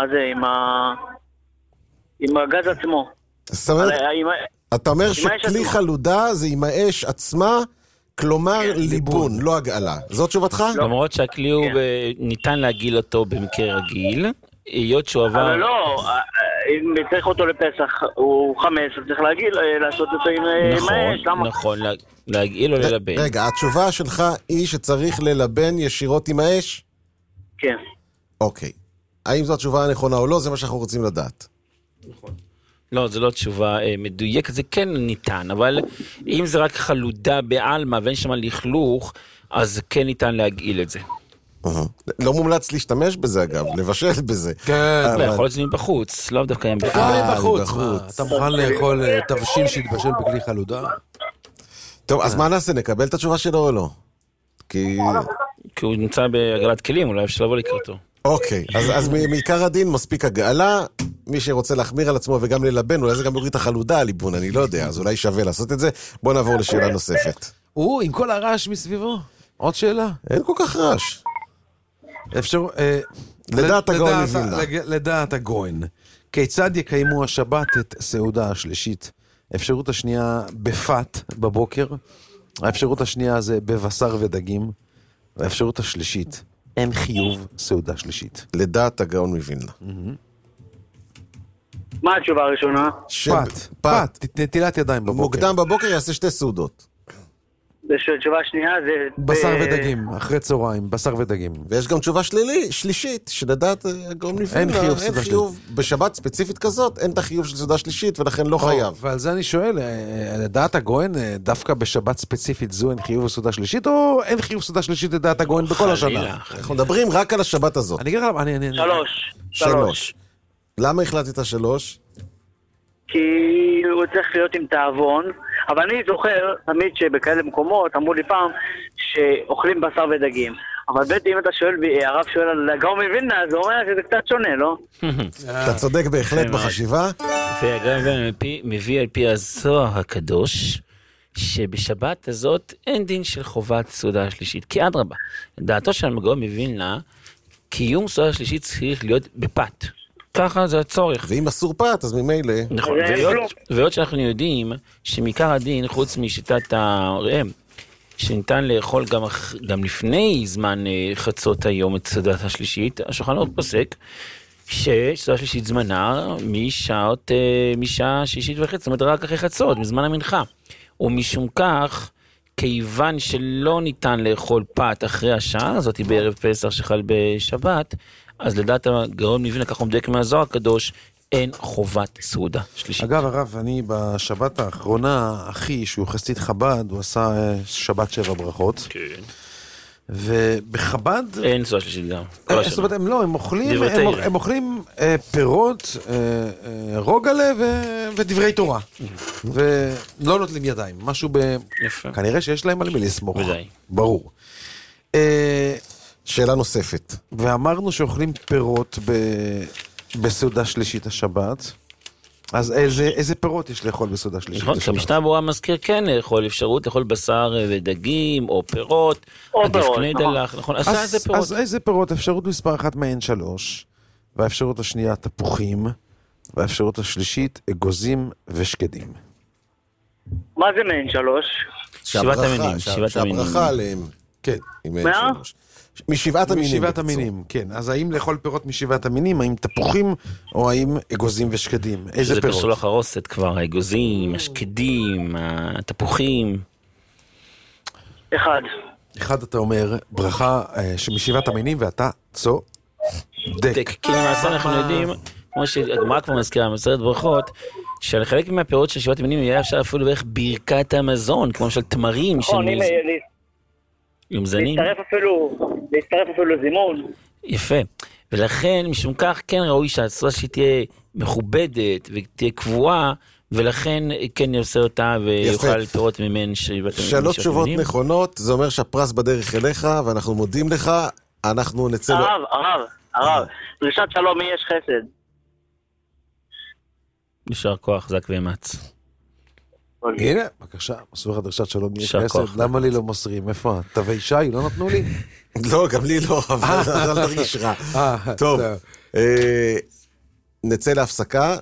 עם הגז עצמו. זאת אומרת, אתה אומר שכלי חלודה זה עם האש עצמה, כלומר ליבון, לא הגעלה. זאת תשובתך? למרות שהכלי הוא ניתן להגיל אותו במקרה רגיל, היות שהוא עבר... אבל לא, אם צריך אותו לפסח, הוא 5, צריך לעשות אותו עם האש, למה? נכון, להגיל או ללבן. רגע, התשובה שלך היא שצריך ללבן ישירות עם האש? כן. אוקיי. האם זו התשובה הנכונה או לא? זה מה שאנחנו רוצים לדעת. נכון. לא, זו לא תשובה מדויקת, זה כן ניתן, אבל אם זה רק חלודה בעלמה ואין שם לכלוך, אז כן ניתן להגעיל את זה. לא מומלץ להשתמש בזה אגב, לבשל בזה. כן. יכול להיות בחוץ, לא דווקא קיים בחוץ. אתה מוכן לאכול תבשיל שהתבשל בכלי חלודה? טוב, אז מה נעשה? נקבל את התשובה שלו או לא? כי הוא נמצא בעגלת כלים, אולי אפשר לבוא לקראתו. אוקיי, אז מעיקר הדין מספיק הגעלה, מי שרוצה להחמיר על עצמו וגם ללבן, אולי זה גם יוריד את החלודה על ליבון, אני לא יודע, אז אולי שווה לעשות את זה. בוא נעבור לשאלה נוספת. עם כל הרעש מסביבו, עוד שאלה? אין כל כך רעש. אפשר... לדעת הגאון מווילנה. לדעת הגאון. כיצד יקיימו השבת את סעודה השלישית? האפשרות השנייה בפת בבוקר, האפשרות השנייה זה בבשר ודגים, והאפשרות השלישית, אין חיוב סעודה שלישית. לדעת הגאון מווילנה. מה התשובה הראשונה? פת, נטילת ידיים בבוקר. מוקדם בבוקר יעשה 2 סעודות. תשובה שנייה זה... בשר ודגים, אחרי צהריים, בשר ודגים. ויש גם תשובה שלישית, שלדעת הגאון מווילנה, אין חיוב. בשבת ספציפית כזאת, אין את החיוב של סעודה שלישית, ולכן לא חייב. ועל זה אני שואל, לדעת הגאון, דווקא בשבת ספציפית זו אין חיוב סעודה שלישית, או אין חיוב סעודה שלישית לדעת הגאון בכל השנה? אנחנו מדברים רק על השבת הזאת. אני אגיד לך, 3. למה החלטת 3? כי הוא צריך להיות עם תאבון, אבל אני זוכר תמיד שבכאלה מקומות אמרו לי פעם שאוכלים בשר ודגים, אבל בעצם אם אתה שואל, הרב שואל על הגאון מווילנה, זה אומר שזה קצת שונה, לא? אתה צודק בהחלט בחשיבה. והגאון מווילנה מביא על פי הזוהר הקדוש שבשבת הזאת אין דין של חובת סעודה שלישית, כי אדרבה, דעתו של הגאון מווילנה, קיום סעודה שלישית צריך להיות בפת. ככה זה הצורך. ואם אסור פת, אז ממילא... נכון, ועוד שאנחנו יודעים שמעיקר הדין, חוץ משיטת הרעם, שניתן לאכול גם לפני זמן חצות היום את סעודת השלישית, השולחן ערוך פוסק, שסעודה שלישית זמנה משעה 6:30, זאת אומרת רק אחרי חצות, מזמן המנחה. ומשום כך, כיוון שלא ניתן לאכול פת אחרי השעה, זאת היא בערב פסח שחל בשבת, אז לדעת הגאון מווילנה, כך הוא מדייק מהזוהר הקדוש, אין חובת סעודה שלישית. אגב, הרב, אני בשבת האחרונה, אחי, שהוא חסיד חב"ד, הוא עשה שבת 7 ברכות. כן. ובחב"ד... אין סעודה שלישית גם. זאת אומרת, הם אוכלים פירות, רוגלה ודברי תורה. ולא נוטלים ידיים. משהו כנראה שיש להם על מי לסמוך. ברור. שאלה נוספת. ואמרנו שאוכלים פירות בסעודה שלישית השבת, אז איזה פירות יש לאכול בסעודה שלישית השבת? נכון, המשנה ברורה מזכיר כן לאכול אפשרות לאכול בשר ודגים או פירות, עדיף קני דלח, נכון, אז איזה פירות? אז איזה פירות? אפשרות מספר 1 מהן 3, והאפשרות השנייה תפוחים, והאפשרות השלישית אגוזים ושקדים. מה זה מהן 3? שבעת המינים. שהברכה עליהם. כן. מה? משבעת המינים. משבעת המינים, כן. אז האם לאכול פירות משבעת המינים, האם תפוחים, או האם אגוזים ושקדים? איזה פירות? זה קשור לחרוסת כבר, האגוזים, השקדים, התפוחים. 1. 1 אתה אומר, ברכה שמשבעת המינים, ואתה צודק. כי למעשה אנחנו יודעים, כמו שהגמרא כבר מזכירה, מסרת ברכות, שעל חלק מהפירות של שבעת המינים, יהיה אפשר אפילו בערך ברכת המזון, כמו של תמרים, להצטרף אפילו לזימון. יפה. ולכן, משום כך, כן ראוי שהסעודה שהיא תהיה מכובדת ותהיה קבועה, ולכן כן יעשה אותה ויוכל פירות ממנו. 3 תשובות נכונות, זה אומר שהפרס בדרך אליך, ואנחנו מודים לך, אנחנו נצא... הרב, דרישת שלום מי יש חסד? נשאר כוח, זק ואמץ. הנה, בבקשה, עשו לך דרישת שלום יש חסד, למה לי לא מוסרים? איפה? תווי שי, לא נתנו לי? לא, גם לי לא, אבל אל תרגיש רע. טוב, נצא להפסקה.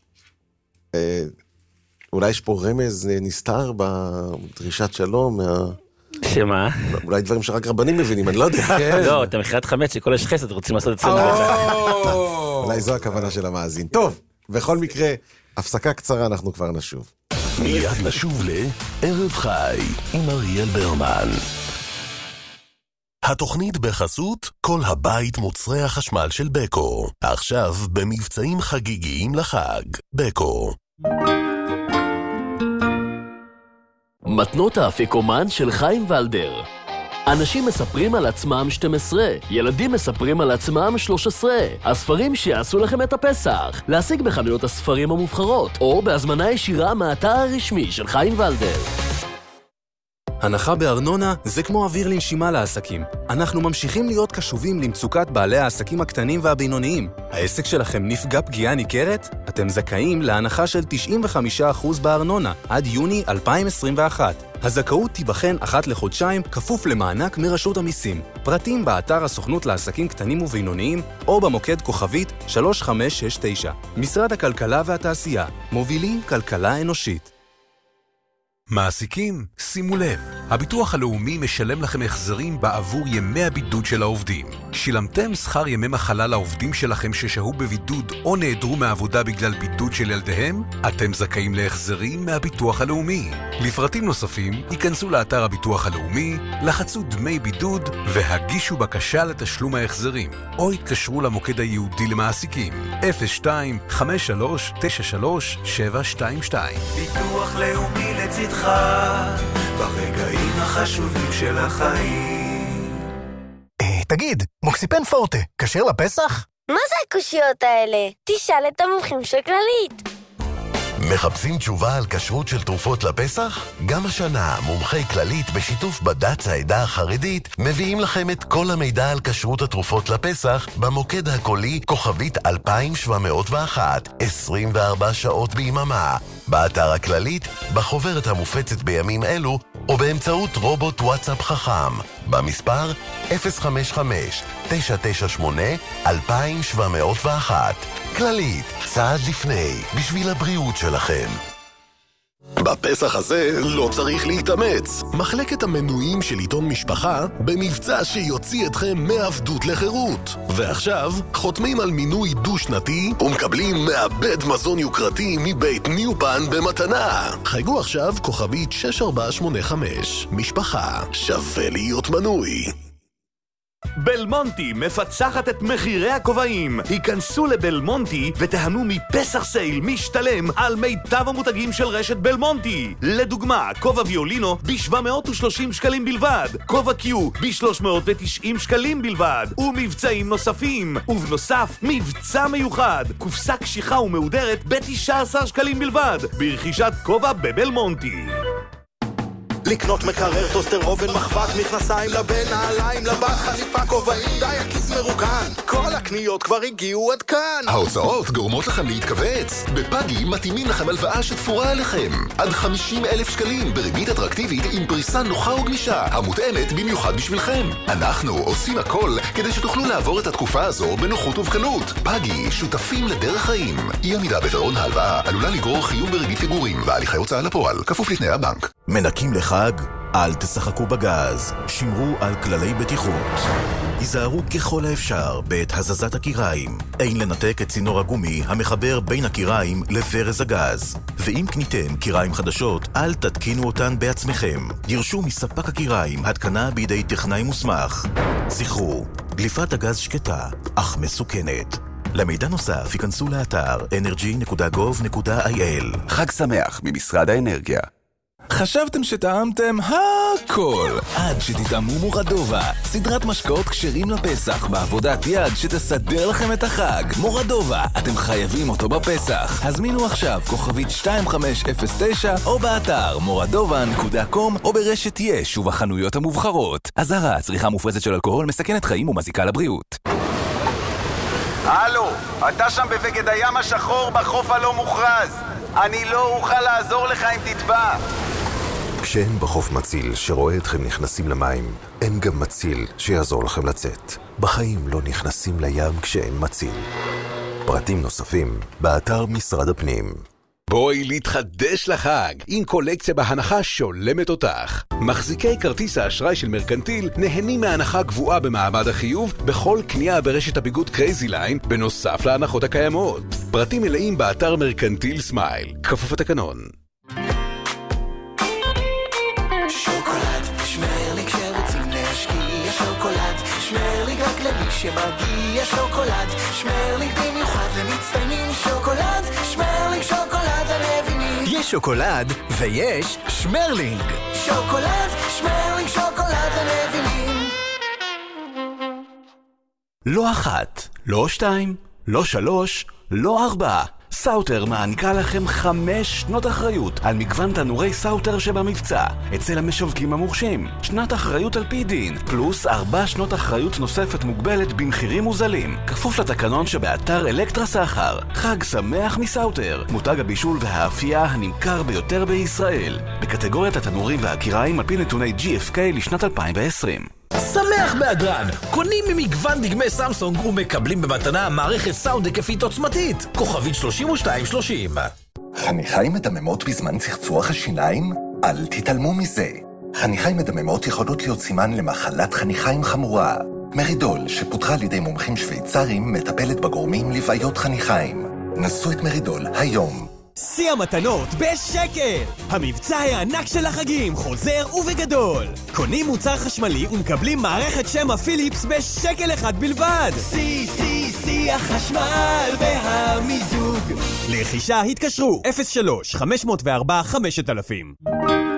אולי יש פה רמז נסתר בדרישת שלום. שמה? אולי דברים שרק רבנים מבינים, אני לא יודע. לא, אתה מכירת חמץ שכל יש חסד, רוצים לעשות את זה. אולי זו הכוונה של המאזין. טוב, בכל מקרה, הפסקה קצרה, אנחנו כבר נשוב. מיד נשוב לערב חי עם אריאל ברמן. התוכנית בחסות כל הבית מוצרי החשמל של בקו. עכשיו במבצעים חגיגיים לחג. בקו. מתנות האפיקומן של חיים ולדר. אנשים מספרים על עצמם 12, ילדים מספרים על עצמם 13. הספרים שיעשו לכם את הפסח. להשיג בחנויות הספרים המובחרות, או בהזמנה ישירה מהאתר הרשמי של חיים ולדר. הנחה בארנונה זה כמו אוויר לנשימה לעסקים. אנחנו ממשיכים להיות קשובים למצוקת בעלי העסקים הקטנים והבינוניים. העסק שלכם נפגע פגיעה ניכרת? אתם זכאים להנחה של 95% בארנונה עד יוני 2021. הזכאות תיבחן אחת לחודשיים כפוף למענק מרשות המיסים. פרטים באתר הסוכנות לעסקים קטנים ובינוניים או במוקד כוכבית 3569. משרד הכלכלה והתעשייה, מובילים כלכלה אנושית. מעסיקים, שימו לב, הביטוח הלאומי משלם לכם החזרים בעבור ימי הבידוד של העובדים. שילמתם שכר ימי מחלה לעובדים שלכם ששהו בבידוד או נעדרו מהעבודה בגלל בידוד של ילדיהם? אתם זכאים להחזרים מהביטוח הלאומי. לפרטים נוספים, ייכנסו לאתר הביטוח הלאומי, לחצו דמי בידוד והגישו בקשה לתשלום ההחזרים, או התקשרו למוקד הייעודי למעסיקים 02-53-93-722. ביטוח לאומי לצדך ברגעים החשובים של החיים. תגיד, מוקסיפן פורטה, כשר לפסח? מה זה הקושיות האלה? תשאל את המומחים של כללית. מחפשים תשובה על כשרות של תרופות לפסח? גם השנה מומחי כללית בשיתוף בד"ץ העדה החרדית מביאים לכם את כל המידע על כשרות התרופות לפסח במוקד הקולי כוכבית 2701, 24 שעות ביממה, באתר הכללית, בחוברת המופצת בימים אלו או באמצעות רובוט וואטסאפ חכם במספר 055-998-2701. כללית, צעד לפני, בשביל הבריאות שלכם. בפסח הזה לא צריך להתאמץ. מחלקת המנויים של עיתון משפחה במבצע שיוציא אתכם מעבדות לחירות. ועכשיו חותמים על מינוי דו-שנתי ומקבלים מעבד מזון יוקרתי מבית ניופן במתנה. חייגו עכשיו כוכבית 6485. משפחה, שווה להיות מנוי. בלמונטי מפצחת את מחירי הכובעים. היכנסו לבלמונטי ותהנו מפסח סייל משתלם על מיטב המותגים של רשת בלמונטי. לדוגמה, כובע ויולינו ב-730 שקלים בלבד, כובע קיו ב-390 שקלים בלבד, ומבצעים נוספים. ובנוסף, מבצע מיוחד, קופסה קשיחה ומהודרת ב-19 שקלים בלבד, ברכישת כובע בבלמונטי. לקנות מקרר, טוסטר, אובן, מחבט, מכנסיים לבן, נעליים לבת, חליפה, כובעים, דייקית מרוקן. כל הקניות כבר הגיעו עד כאן. ההוצאות גורמות לכם להתכווץ. בפאגי מתאימים לכם הלוואה שתפורה עליכם. עד 50,000 שקלים בריבית אטרקטיבית עם פריסה נוחה וגמישה, המותאמת במיוחד בשבילכם. אנחנו עושים הכל כדי שתוכלו לעבור את התקופה הזו בנוחות ובקלות. פאגי, שותפים לדרך חיים. אי עמידה בפירעון ההלוואה עלולה לגרור חיוב בריבית פיגורים והליכי הוצאה לפועל, כפוף לתנאי הבנק. מנקים לחג? אל תשחקו בגז, שמרו על כללי בטיחות. היזהרו ככל האפשר בעת הזזת הקיריים. אין לנתק את צינור הגומי המחבר בין הקיריים לברז הגז. ואם קניתם קיריים חדשות, אל תתקינו אותן בעצמכם. דרשו מספק הקיריים התקנה בידי טכנאי מוסמך. זכרו, דליפת הגז שקטה, אך מסוכנת. למידע נוסף ייכנסו לאתר energy.gov.il. חג שמח ממשרד האנרגיה. חשבתם שטעמתם הכל עד שתטעמו מורדובה, סדרת משקאות כשרים לפסח בעבודת יד שתסדר לכם את החג. מורדובה, אתם חייבים אותו בפסח. הזמינו עכשיו כוכבית 2509 או באתר moradova.com או ברשת יש ובחנויות המובחרות. אזהרה, צריכה מופרזת של אלכוהול מסכנת חיים ומזיקה לבריאות. הלו, אתה שם בבגד הים השחור בחוף הלא מוכרז. אני לא אוכל לעזור לך אם תטבע. כשאין בחוף מציל שרואה אתכם נכנסים למים, אין גם מציל שיעזור לכם לצאת. בחיים לא נכנסים לים כשאין מציל. פרטים נוספים באתר משרד הפנים. בואי להתחדש לחג עם קולקציה בהנחה שולמת אותך. מחזיקי כרטיס האשראי של מרקנטיל נהנים מהנחה גבוהה במעמד החיוב בכל קנייה ברשת הביגוד קרייזי ליין, בנוסף להנחות הקיימות. פרטים מלאים באתר מרקנטיל סמייל, כפוף התקנון. שוקולד, שמרליק שרוצים להשקיע, שוקולד, שמרליק רק למי שמגיע, שוקולד, שמרליק במיוחד למצטיינים, שוקולד, שמרליק שוקולד המבינים. יש שוקולד ויש שמרלינג. שוקולד, שמרליק שוקולד המבינים. לא 1, לא 2, לא 3, לא 4. סאוטר מעניקה לכם 5 שנות אחריות על מגוון תנורי סאוטר שבמבצע אצל המשווקים המורשים. שנת אחריות על פי דין, פלוס 4 שנות אחריות נוספת מוגבלת במחירים מוזלים, כפוף לתקנון שבאתר אלקטרה סחר. חג שמח מסאוטר, מותג הבישול והאפייה הנמכר ביותר בישראל, בקטגוריית התנורים והקיריים על פי נתוני GFK לשנת 2020. שמח בהדרן, קונים ממגוון דגמי סמסונג ומקבלים במתנה מערכת סאונד היקפית עוצמתית, כוכבית 3230. חניכיים מדממות בזמן צחצוח השיניים? אל תתעלמו מזה. חניכיים מדממות יכולות להיות סימן למחלת חניכיים חמורה. מרידול, שפותחה על ידי מומחים שוויצרים, מטפלת בגורמים לבעיות חניכיים. נסו את מרידול היום. שיא המתנות בשקל! המבצע הענק של החגים חוזר ובגדול! קונים מוצר חשמלי ומקבלים מערכת שמע פיליפס בשקל אחד בלבד! שיא החשמל והמיזוג! לרכישה התקשרו 03-504-5000.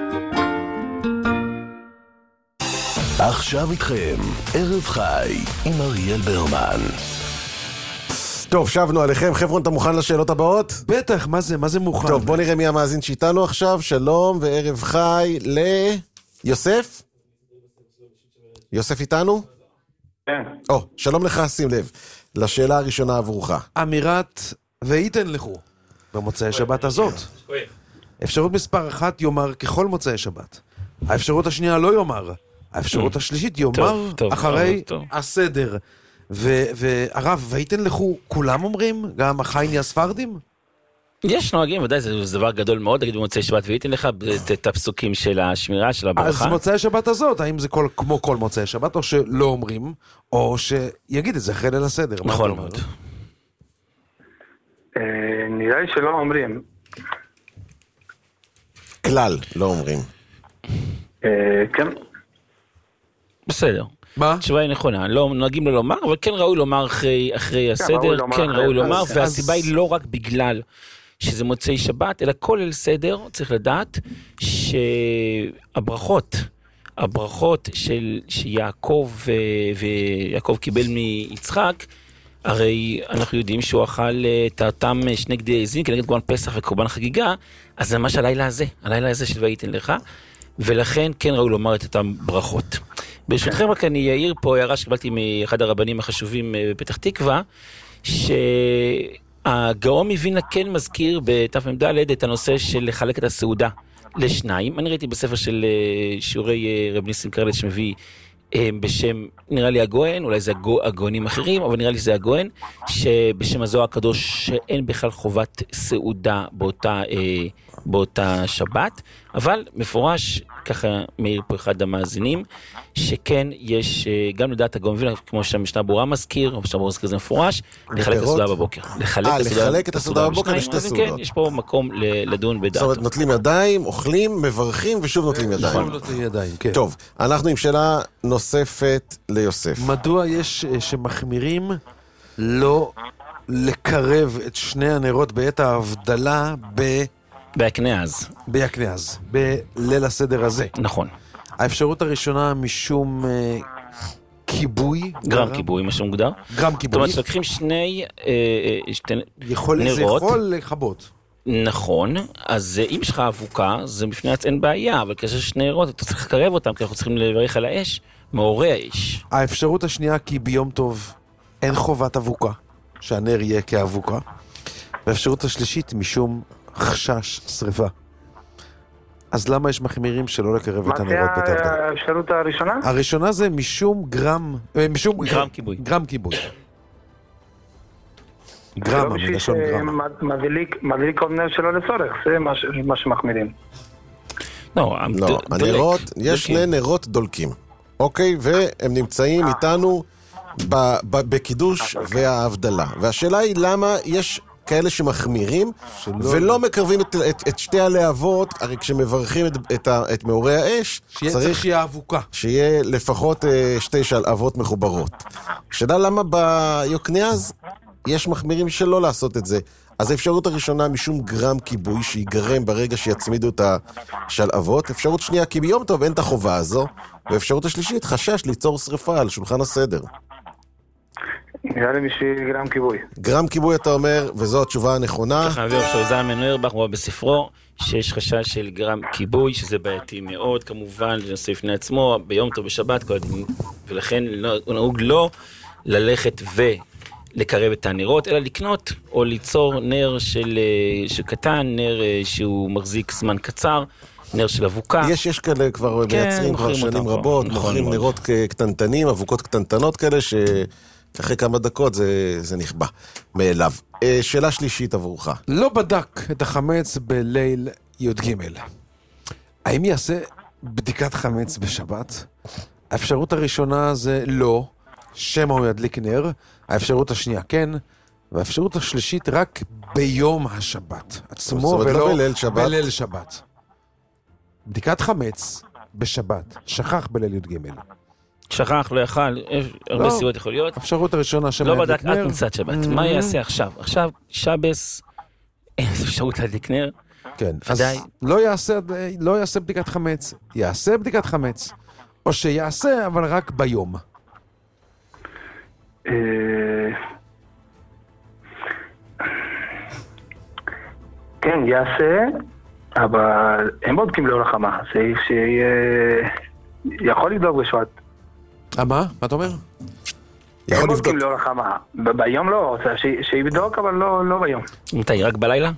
עכשיו איתכם, ערב חי עם אריאל ברמן. טוב, שבנו עליכם. חבר'ון, אתה מוכן לשאלות הבאות? בטח, מה זה מוכן? טוב, בוא נראה מי המאזין שאיתנו עכשיו. שלום וערב חי ליוסף? יוסף איתנו? כן. שלום לך, שים לב. לשאלה הראשונה עבורך. אמירת וייתן לכו במוצאי שבת הזאת. אפשרות מספר 1 יאמר ככל מוצאי שבת. האפשרות השנייה לא יאמר. האפשרות השלישית יאמר אחרי הסדר. והרב, וייתן לכו, כולם אומרים? גם החייני הספרדים? יש נוהגים, ודאי, זה דבר גדול מאוד, להגיד במוצאי שבת, וייתן לך את הפסוקים של השמירה, של הברכה. אז מוצאי שבת הזאת, האם זה כמו כל מוצאי שבת, או שלא אומרים, או שיגיד את זה אחרי ליל הסדר? נכון מאוד. נראה לי שלא אומרים. כלל, לא אומרים. כן. בסדר. מה? התשובה היא נכונה, לא נוהגים לא לומר, אבל כן ראוי לומר אחרי הסדר, כן ראוי לומר, והסיבה היא לא רק בגלל שזה מוצאי שבת, אלא כל ליל סדר צריך לדעת שהברכות שיעקב קיבל מיצחק, הרי אנחנו יודעים שהוא אכל את אותם שני גדי עזים כנגד קורבן פסח וקורבן חגיגה, אז זה ממש הלילה הזה של וייתן לך, ולכן כן ראוי לומר את אותם ברכות. ברשותכם רק אני אעיר פה הערה שקיבלתי מאחד הרבנים החשובים בפתח תקווה, שהגאון מווילנה כן מזכיר בתמ"ד את הנושא של לחלק את הסעודה לשניים. אני ראיתי בספר של שיעורי רב ניסים קרלץ שמביא בשם, נראה לי הגוהן, אולי זה הגאונים אחרים, אבל נראה לי זה הגוהן, שבשם הזוהר הקדוש שאין בכלל חובת סעודה באותה שבת, אבל מפורש, ככה מאיר פה אחד המאזינים, שכן יש, גם לדעת הגאון מווילנה, כמו שהמשנה ברורה מזכיר, או משנה ברורה מזכיר זה מפורש, לחלק את הסעודה בבוקר. לחלק את הסעודה בבוקר לשתי סעודות. כן, יש פה מקום לדון בדעתו. זאת אומרת, נוטלים ידיים, אוכלים, מברכים, ושוב נוטלים ידיים. שוב נוטלים ידיים, כן. טוב, אנחנו עם שאלה נוספת ליוסף. מדוע יש שמחמירים לא לקרב את שני הנרות בעת ההבדלה ביקנעז. בליל הסדר הזה? נכון. האפשרות הראשונה משום כיבוי. גרם כיבוי, מה שמוגדר. גרם כיבוי. זאת אומרת, שלקחים שני נרות. זה יכול לכבות. נכון, אז אם יש לך אבוקה, זה בפני אין בעיה, אבל כאשר שני נרות, אתה צריך לקרב אותם, כי אנחנו צריכים לברך על האש, מעורי האש. האפשרות השנייה, כי ביום טוב אין חובת אבוקה, שהנר יהיה כאבוקה. והאפשרות השלישית, משום חשש שריפה. אז למה יש מחמירים שלא לקרב את הנרות בית ההבדלה? מה זה האפשרות הראשונה? הראשונה זה משום גרם כיבוי. גרם, מלשון גרם. מדליק עוד נר שלא לצורך, זה מה שמחמירים. לא, הנרות, יש שני נרות דולקים. אוקיי, והם נמצאים איתנו בקידוש וההבדלה. והשאלה היא למה יש כאלה שמחמירים ולא מקרבים את שתי הלהבות, הרי כשמברכים את מאורי האש, צריך שיהיה אבוקה. שיהיה לפחות שתי שלהבות מחוברות. שאלה למה ביוקנעז יש מחמירים שלא לעשות את זה. אז האפשרות הראשונה משום גרם כיבוי שיגרם ברגע שיצמידו את השלהבות. אפשרות שנייה, כי ביום טוב אין את החובה הזו. ואפשרות השלישית, חשש ליצור שריפה על שולחן הסדר. נראה לי בשביל גרם כיבוי. גרם כיבוי אתה אומר, וזו התשובה הנכונה. ככה מביא עכשיו זלמן נוירבך, הוא בספרו, שיש חשש של גרם כיבוי, שזה בעייתי מאוד, כמובן, לנושא לפני עצמו, ביום טוב בשבת, ולכן הוא נהוג לא ללכת ולקרב את הנרות, אלא לקנות או ליצור נר של קטן, נר שהוא מחזיק זמן קצר, נר של אבוקה. יש כאלה כבר מייצרים כבר שנים רבות, מוכרים נרות קטנטנים, אבוקות קטנטנות כאלה, שאחרי כמה דקות זה נכבה מאליו. שאלה שלישית עבורך. לא בדק את החמץ בליל י"ג. האם יעשה בדיקת חמץ בשבת? האפשרות הראשונה זה לא, שמא הוא ידליק נר. האפשרות השנייה כן, והאפשרות השלישית רק ביום השבת עצמו, ולא בליל שבת. בדיקת חמץ בשבת, שכח בליל י"ג. שכח, לא יכל, הרבה סיבות יכול להיות. האפשרות הראשונה שמא לא ידליק בדק נר. עד מצד שבת. מה יעשה עכשיו? עכשיו, שבס, אין אפשרות להדליק נר. כן, אז לא יעשה בדיקת חמץ, יעשה בדיקת חמץ, או שיעשה, אבל רק ביום. כן, יעשה, אבל הם בודקים לאור החמה, שיכול לבדוק בשבת. מה? מה אתה אומר? הם בודקים לאור החמה. ביום לא, שיבדוק, אבל לא ביום. מתי, רק בלילה?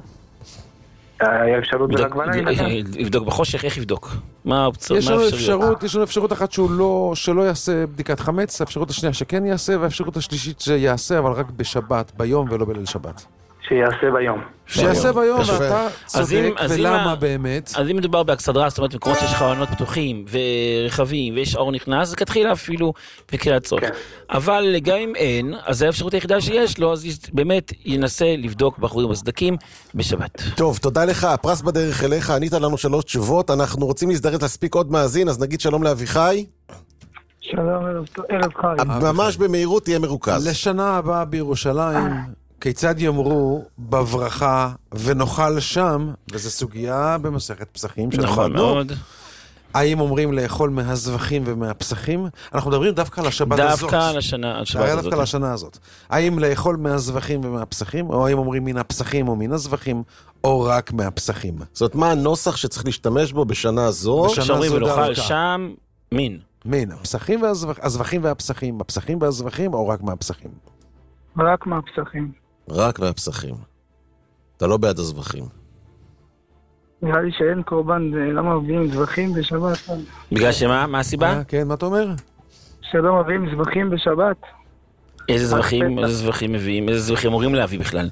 היה אפשרות רק בלילה? יבדוק בחושך, איך יבדוק? יש לנו אפשרות אחת שלא יעשה בדיקת חמץ, האפשרות השנייה שכן יעשה, והאפשרות השלישית שיעשה, אבל רק בשבת, ביום ולא בליל שבת. שיעשה ביום. שיעשה ביום, ואתה צודק, ולמה באמת? אז אם מדובר באקסדרה, זאת אומרת, מקומות שיש חלונות פתוחים ורחבים ויש אור נכנס, זה כתחילה אפילו בקריאה צורך. אבל גם אם אין, אז זה האפשרות היחידה שיש לו, אז באמת ינסה לבדוק בחורים בסדקים בשבת. טוב, תודה לך, הפרס בדרך אליך, ענית לנו 3 תשובות, אנחנו רוצים להזדרז להספיק עוד מאזין, אז נגיד שלום לאביחי. שלום, ערב חי. ממש במהירות תהיה מרוכז. לשנה הבאה בירושלים, כיצד יאמרו בברכה ונאכל שם, וזו סוגיה במסכת פסחים נכון מאוד. האם אומרים לאכול מהזבחים ומהפסחים? אנחנו מדברים דווקא על השבת הזאת. דווקא על השנה הזאת. האם לאכול מהזבחים ומהפסחים, או האם אומרים מן הפסחים או מן הזבחים, או רק מהפסחים? זאת מה הנוסח שצריך להשתמש בו בשנה הזו? שאומרים ונאכל שם מין. מין, הפסחים והזבחים והפסחים, הפסחים והזבחים או רק מהפסחים? רק מהפסחים. רק מהפסחים. אתה לא בעד הזבחים. נראה לי שאין קורבן, למה מביאים זבחים בשבת? בגלל שמה? מה הסיבה? כן, מה אתה אומר? שלא מביאים זבחים בשבת. איזה זבחים מביאים? איזה זבחים אמורים להביא בכלל?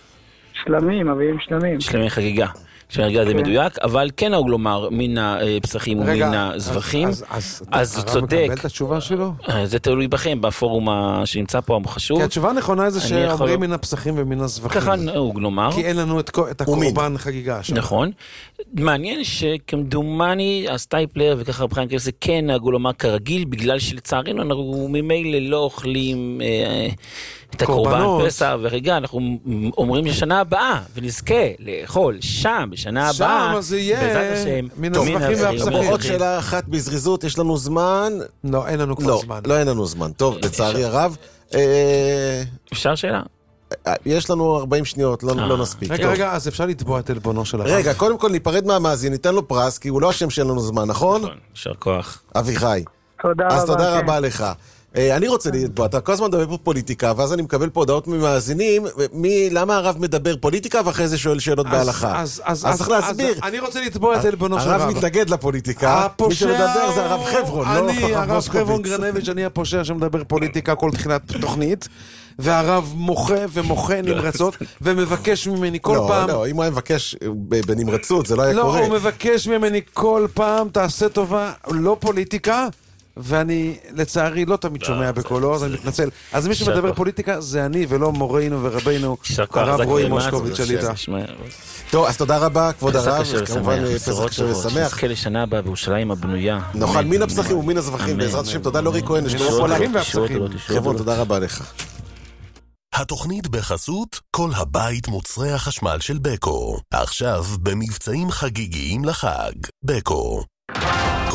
שלמים, מביאים שלמים. שלמי חגיגה. זה מדויק, אבל כן נהוג לומר מן הפסחים ומן הזבחים. אז הוא צודק. הרב מקבל את התשובה שלו? זה תלוי בכם, בפורום שנמצא פה החשוב. כי התשובה הנכונה זה שאומרים מן הפסחים ומן הזבחים. ככה נהוג לומר. כי אין לנו את הקורבן חגיגה. נכון. מעניין שכמדומני הסטייפלר וככה בחיים כאלה זה כן נהגו לומר כרגיל, בגלל שלצערנו אנחנו ממילא לא אוכלים את הקורבן פסח ורגע, אנחנו אומרים ששנה הבאה ונזכה לאכול שם בשנה הבאה. שם זה יהיה מן הזבחים והפסחים. עוד שאלה אחת בזריזות, יש לנו זמן? לא, אין לנו כבר זמן. לא, אין לנו זמן. טוב, לצערי הרב. אפשר שאלה? יש לנו 40 שניות, לא נספיק. רגע, אז אפשר לתבוע את אלבונו של הרב. רגע, קודם כל ניפרד מהמאזין, ניתן לו פרס, כי הוא לא אשם שאין לנו זמן, נכון? נכון, יישר כוח. אביחי. תודה רבה. אז תודה רבה לך. אני רוצה לתבוע, אתה כל הזמן מדבר פה פוליטיקה, ואז אני מקבל פה הודעות ממאזינים, למה הרב מדבר פוליטיקה, ואחרי זה שואל שאלות בהלכה. אז צריך להסביר. אני רוצה לתבוע את אלבונו של הרב. הרב מתנגד לפוליטיקה, מי שמדבר זה הרב חברון, לא הרב חברון גרנביץ', אני הפושע שמדבר פוליטיקה כל תחילת תוכנית, והרב מוחה ומוחה נמרצות, ומבקש ממני כל פעם... לא, אם הוא היה מבקש בנמרצות, זה לא היה קורה. לא, הוא מבקש ממני כל פעם, תעשה טובה, לא פוליטיקה, ואני לצערי לא תמיד שומע בקולו, אז אני מתנצל. אז מי שמדבר פוליטיקה זה אני ולא מורנו ורבנו, הרב רועי מושקוביץ שליטה. טוב, אז תודה רבה, כבוד הרב, כמובן פסח כשר ושמח. נזכה לשנה הבאה בירושלים הבנויה. נאכל מן הפסחים ומן הזבחים, בעזרת השם. תודה לאורי כהן, חבר'ה, תודה רבה לך. התוכנית בחסות כל הבית מוצרי החשמל של בקו. עכשיו במבצעים חגיגיים לחג. בקו.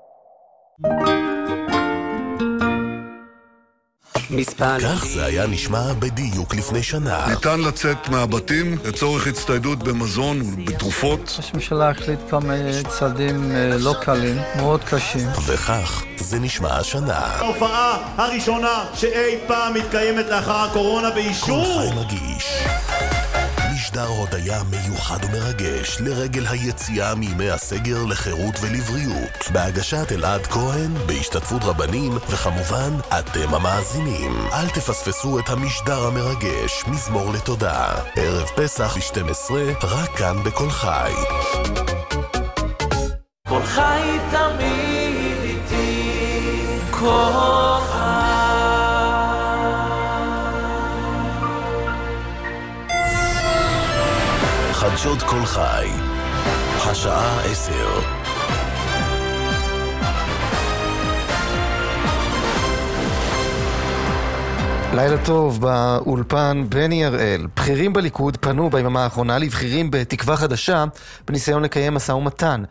כך זה היה נשמע בדיוק לפני שנה. ניתן לצאת מהבתים לצורך הצטיידות במזון ובתרופות. ראש הממשלה החליט כל מיני צעדים לא קלים, מאוד קשים. וכך זה נשמע השנה. ההופעה הראשונה שאי פעם מתקיימת לאחר הקורונה באישור. כל חי מגיש. משדר הודיה מיוחד ומרגש לרגל היציאה מימי הסגר לחירות ולבריאות. בהגשת אלעד כהן, בהשתתפות רבנים, וכמובן, אתם המאזינים. אל תפספסו את המשדר המרגש, מזמור לתודה. ערב פסח ב-12, רק כאן בכל חי. כל חי תמיד איתי, כל חי. חדשות כל חי, השעה 10. לילה טוב, באולפן בני הראל. בכירים בליכוד פנו ביממה האחרונה לבכירים בתקווה חדשה בניסיון לקיים משא ומתן.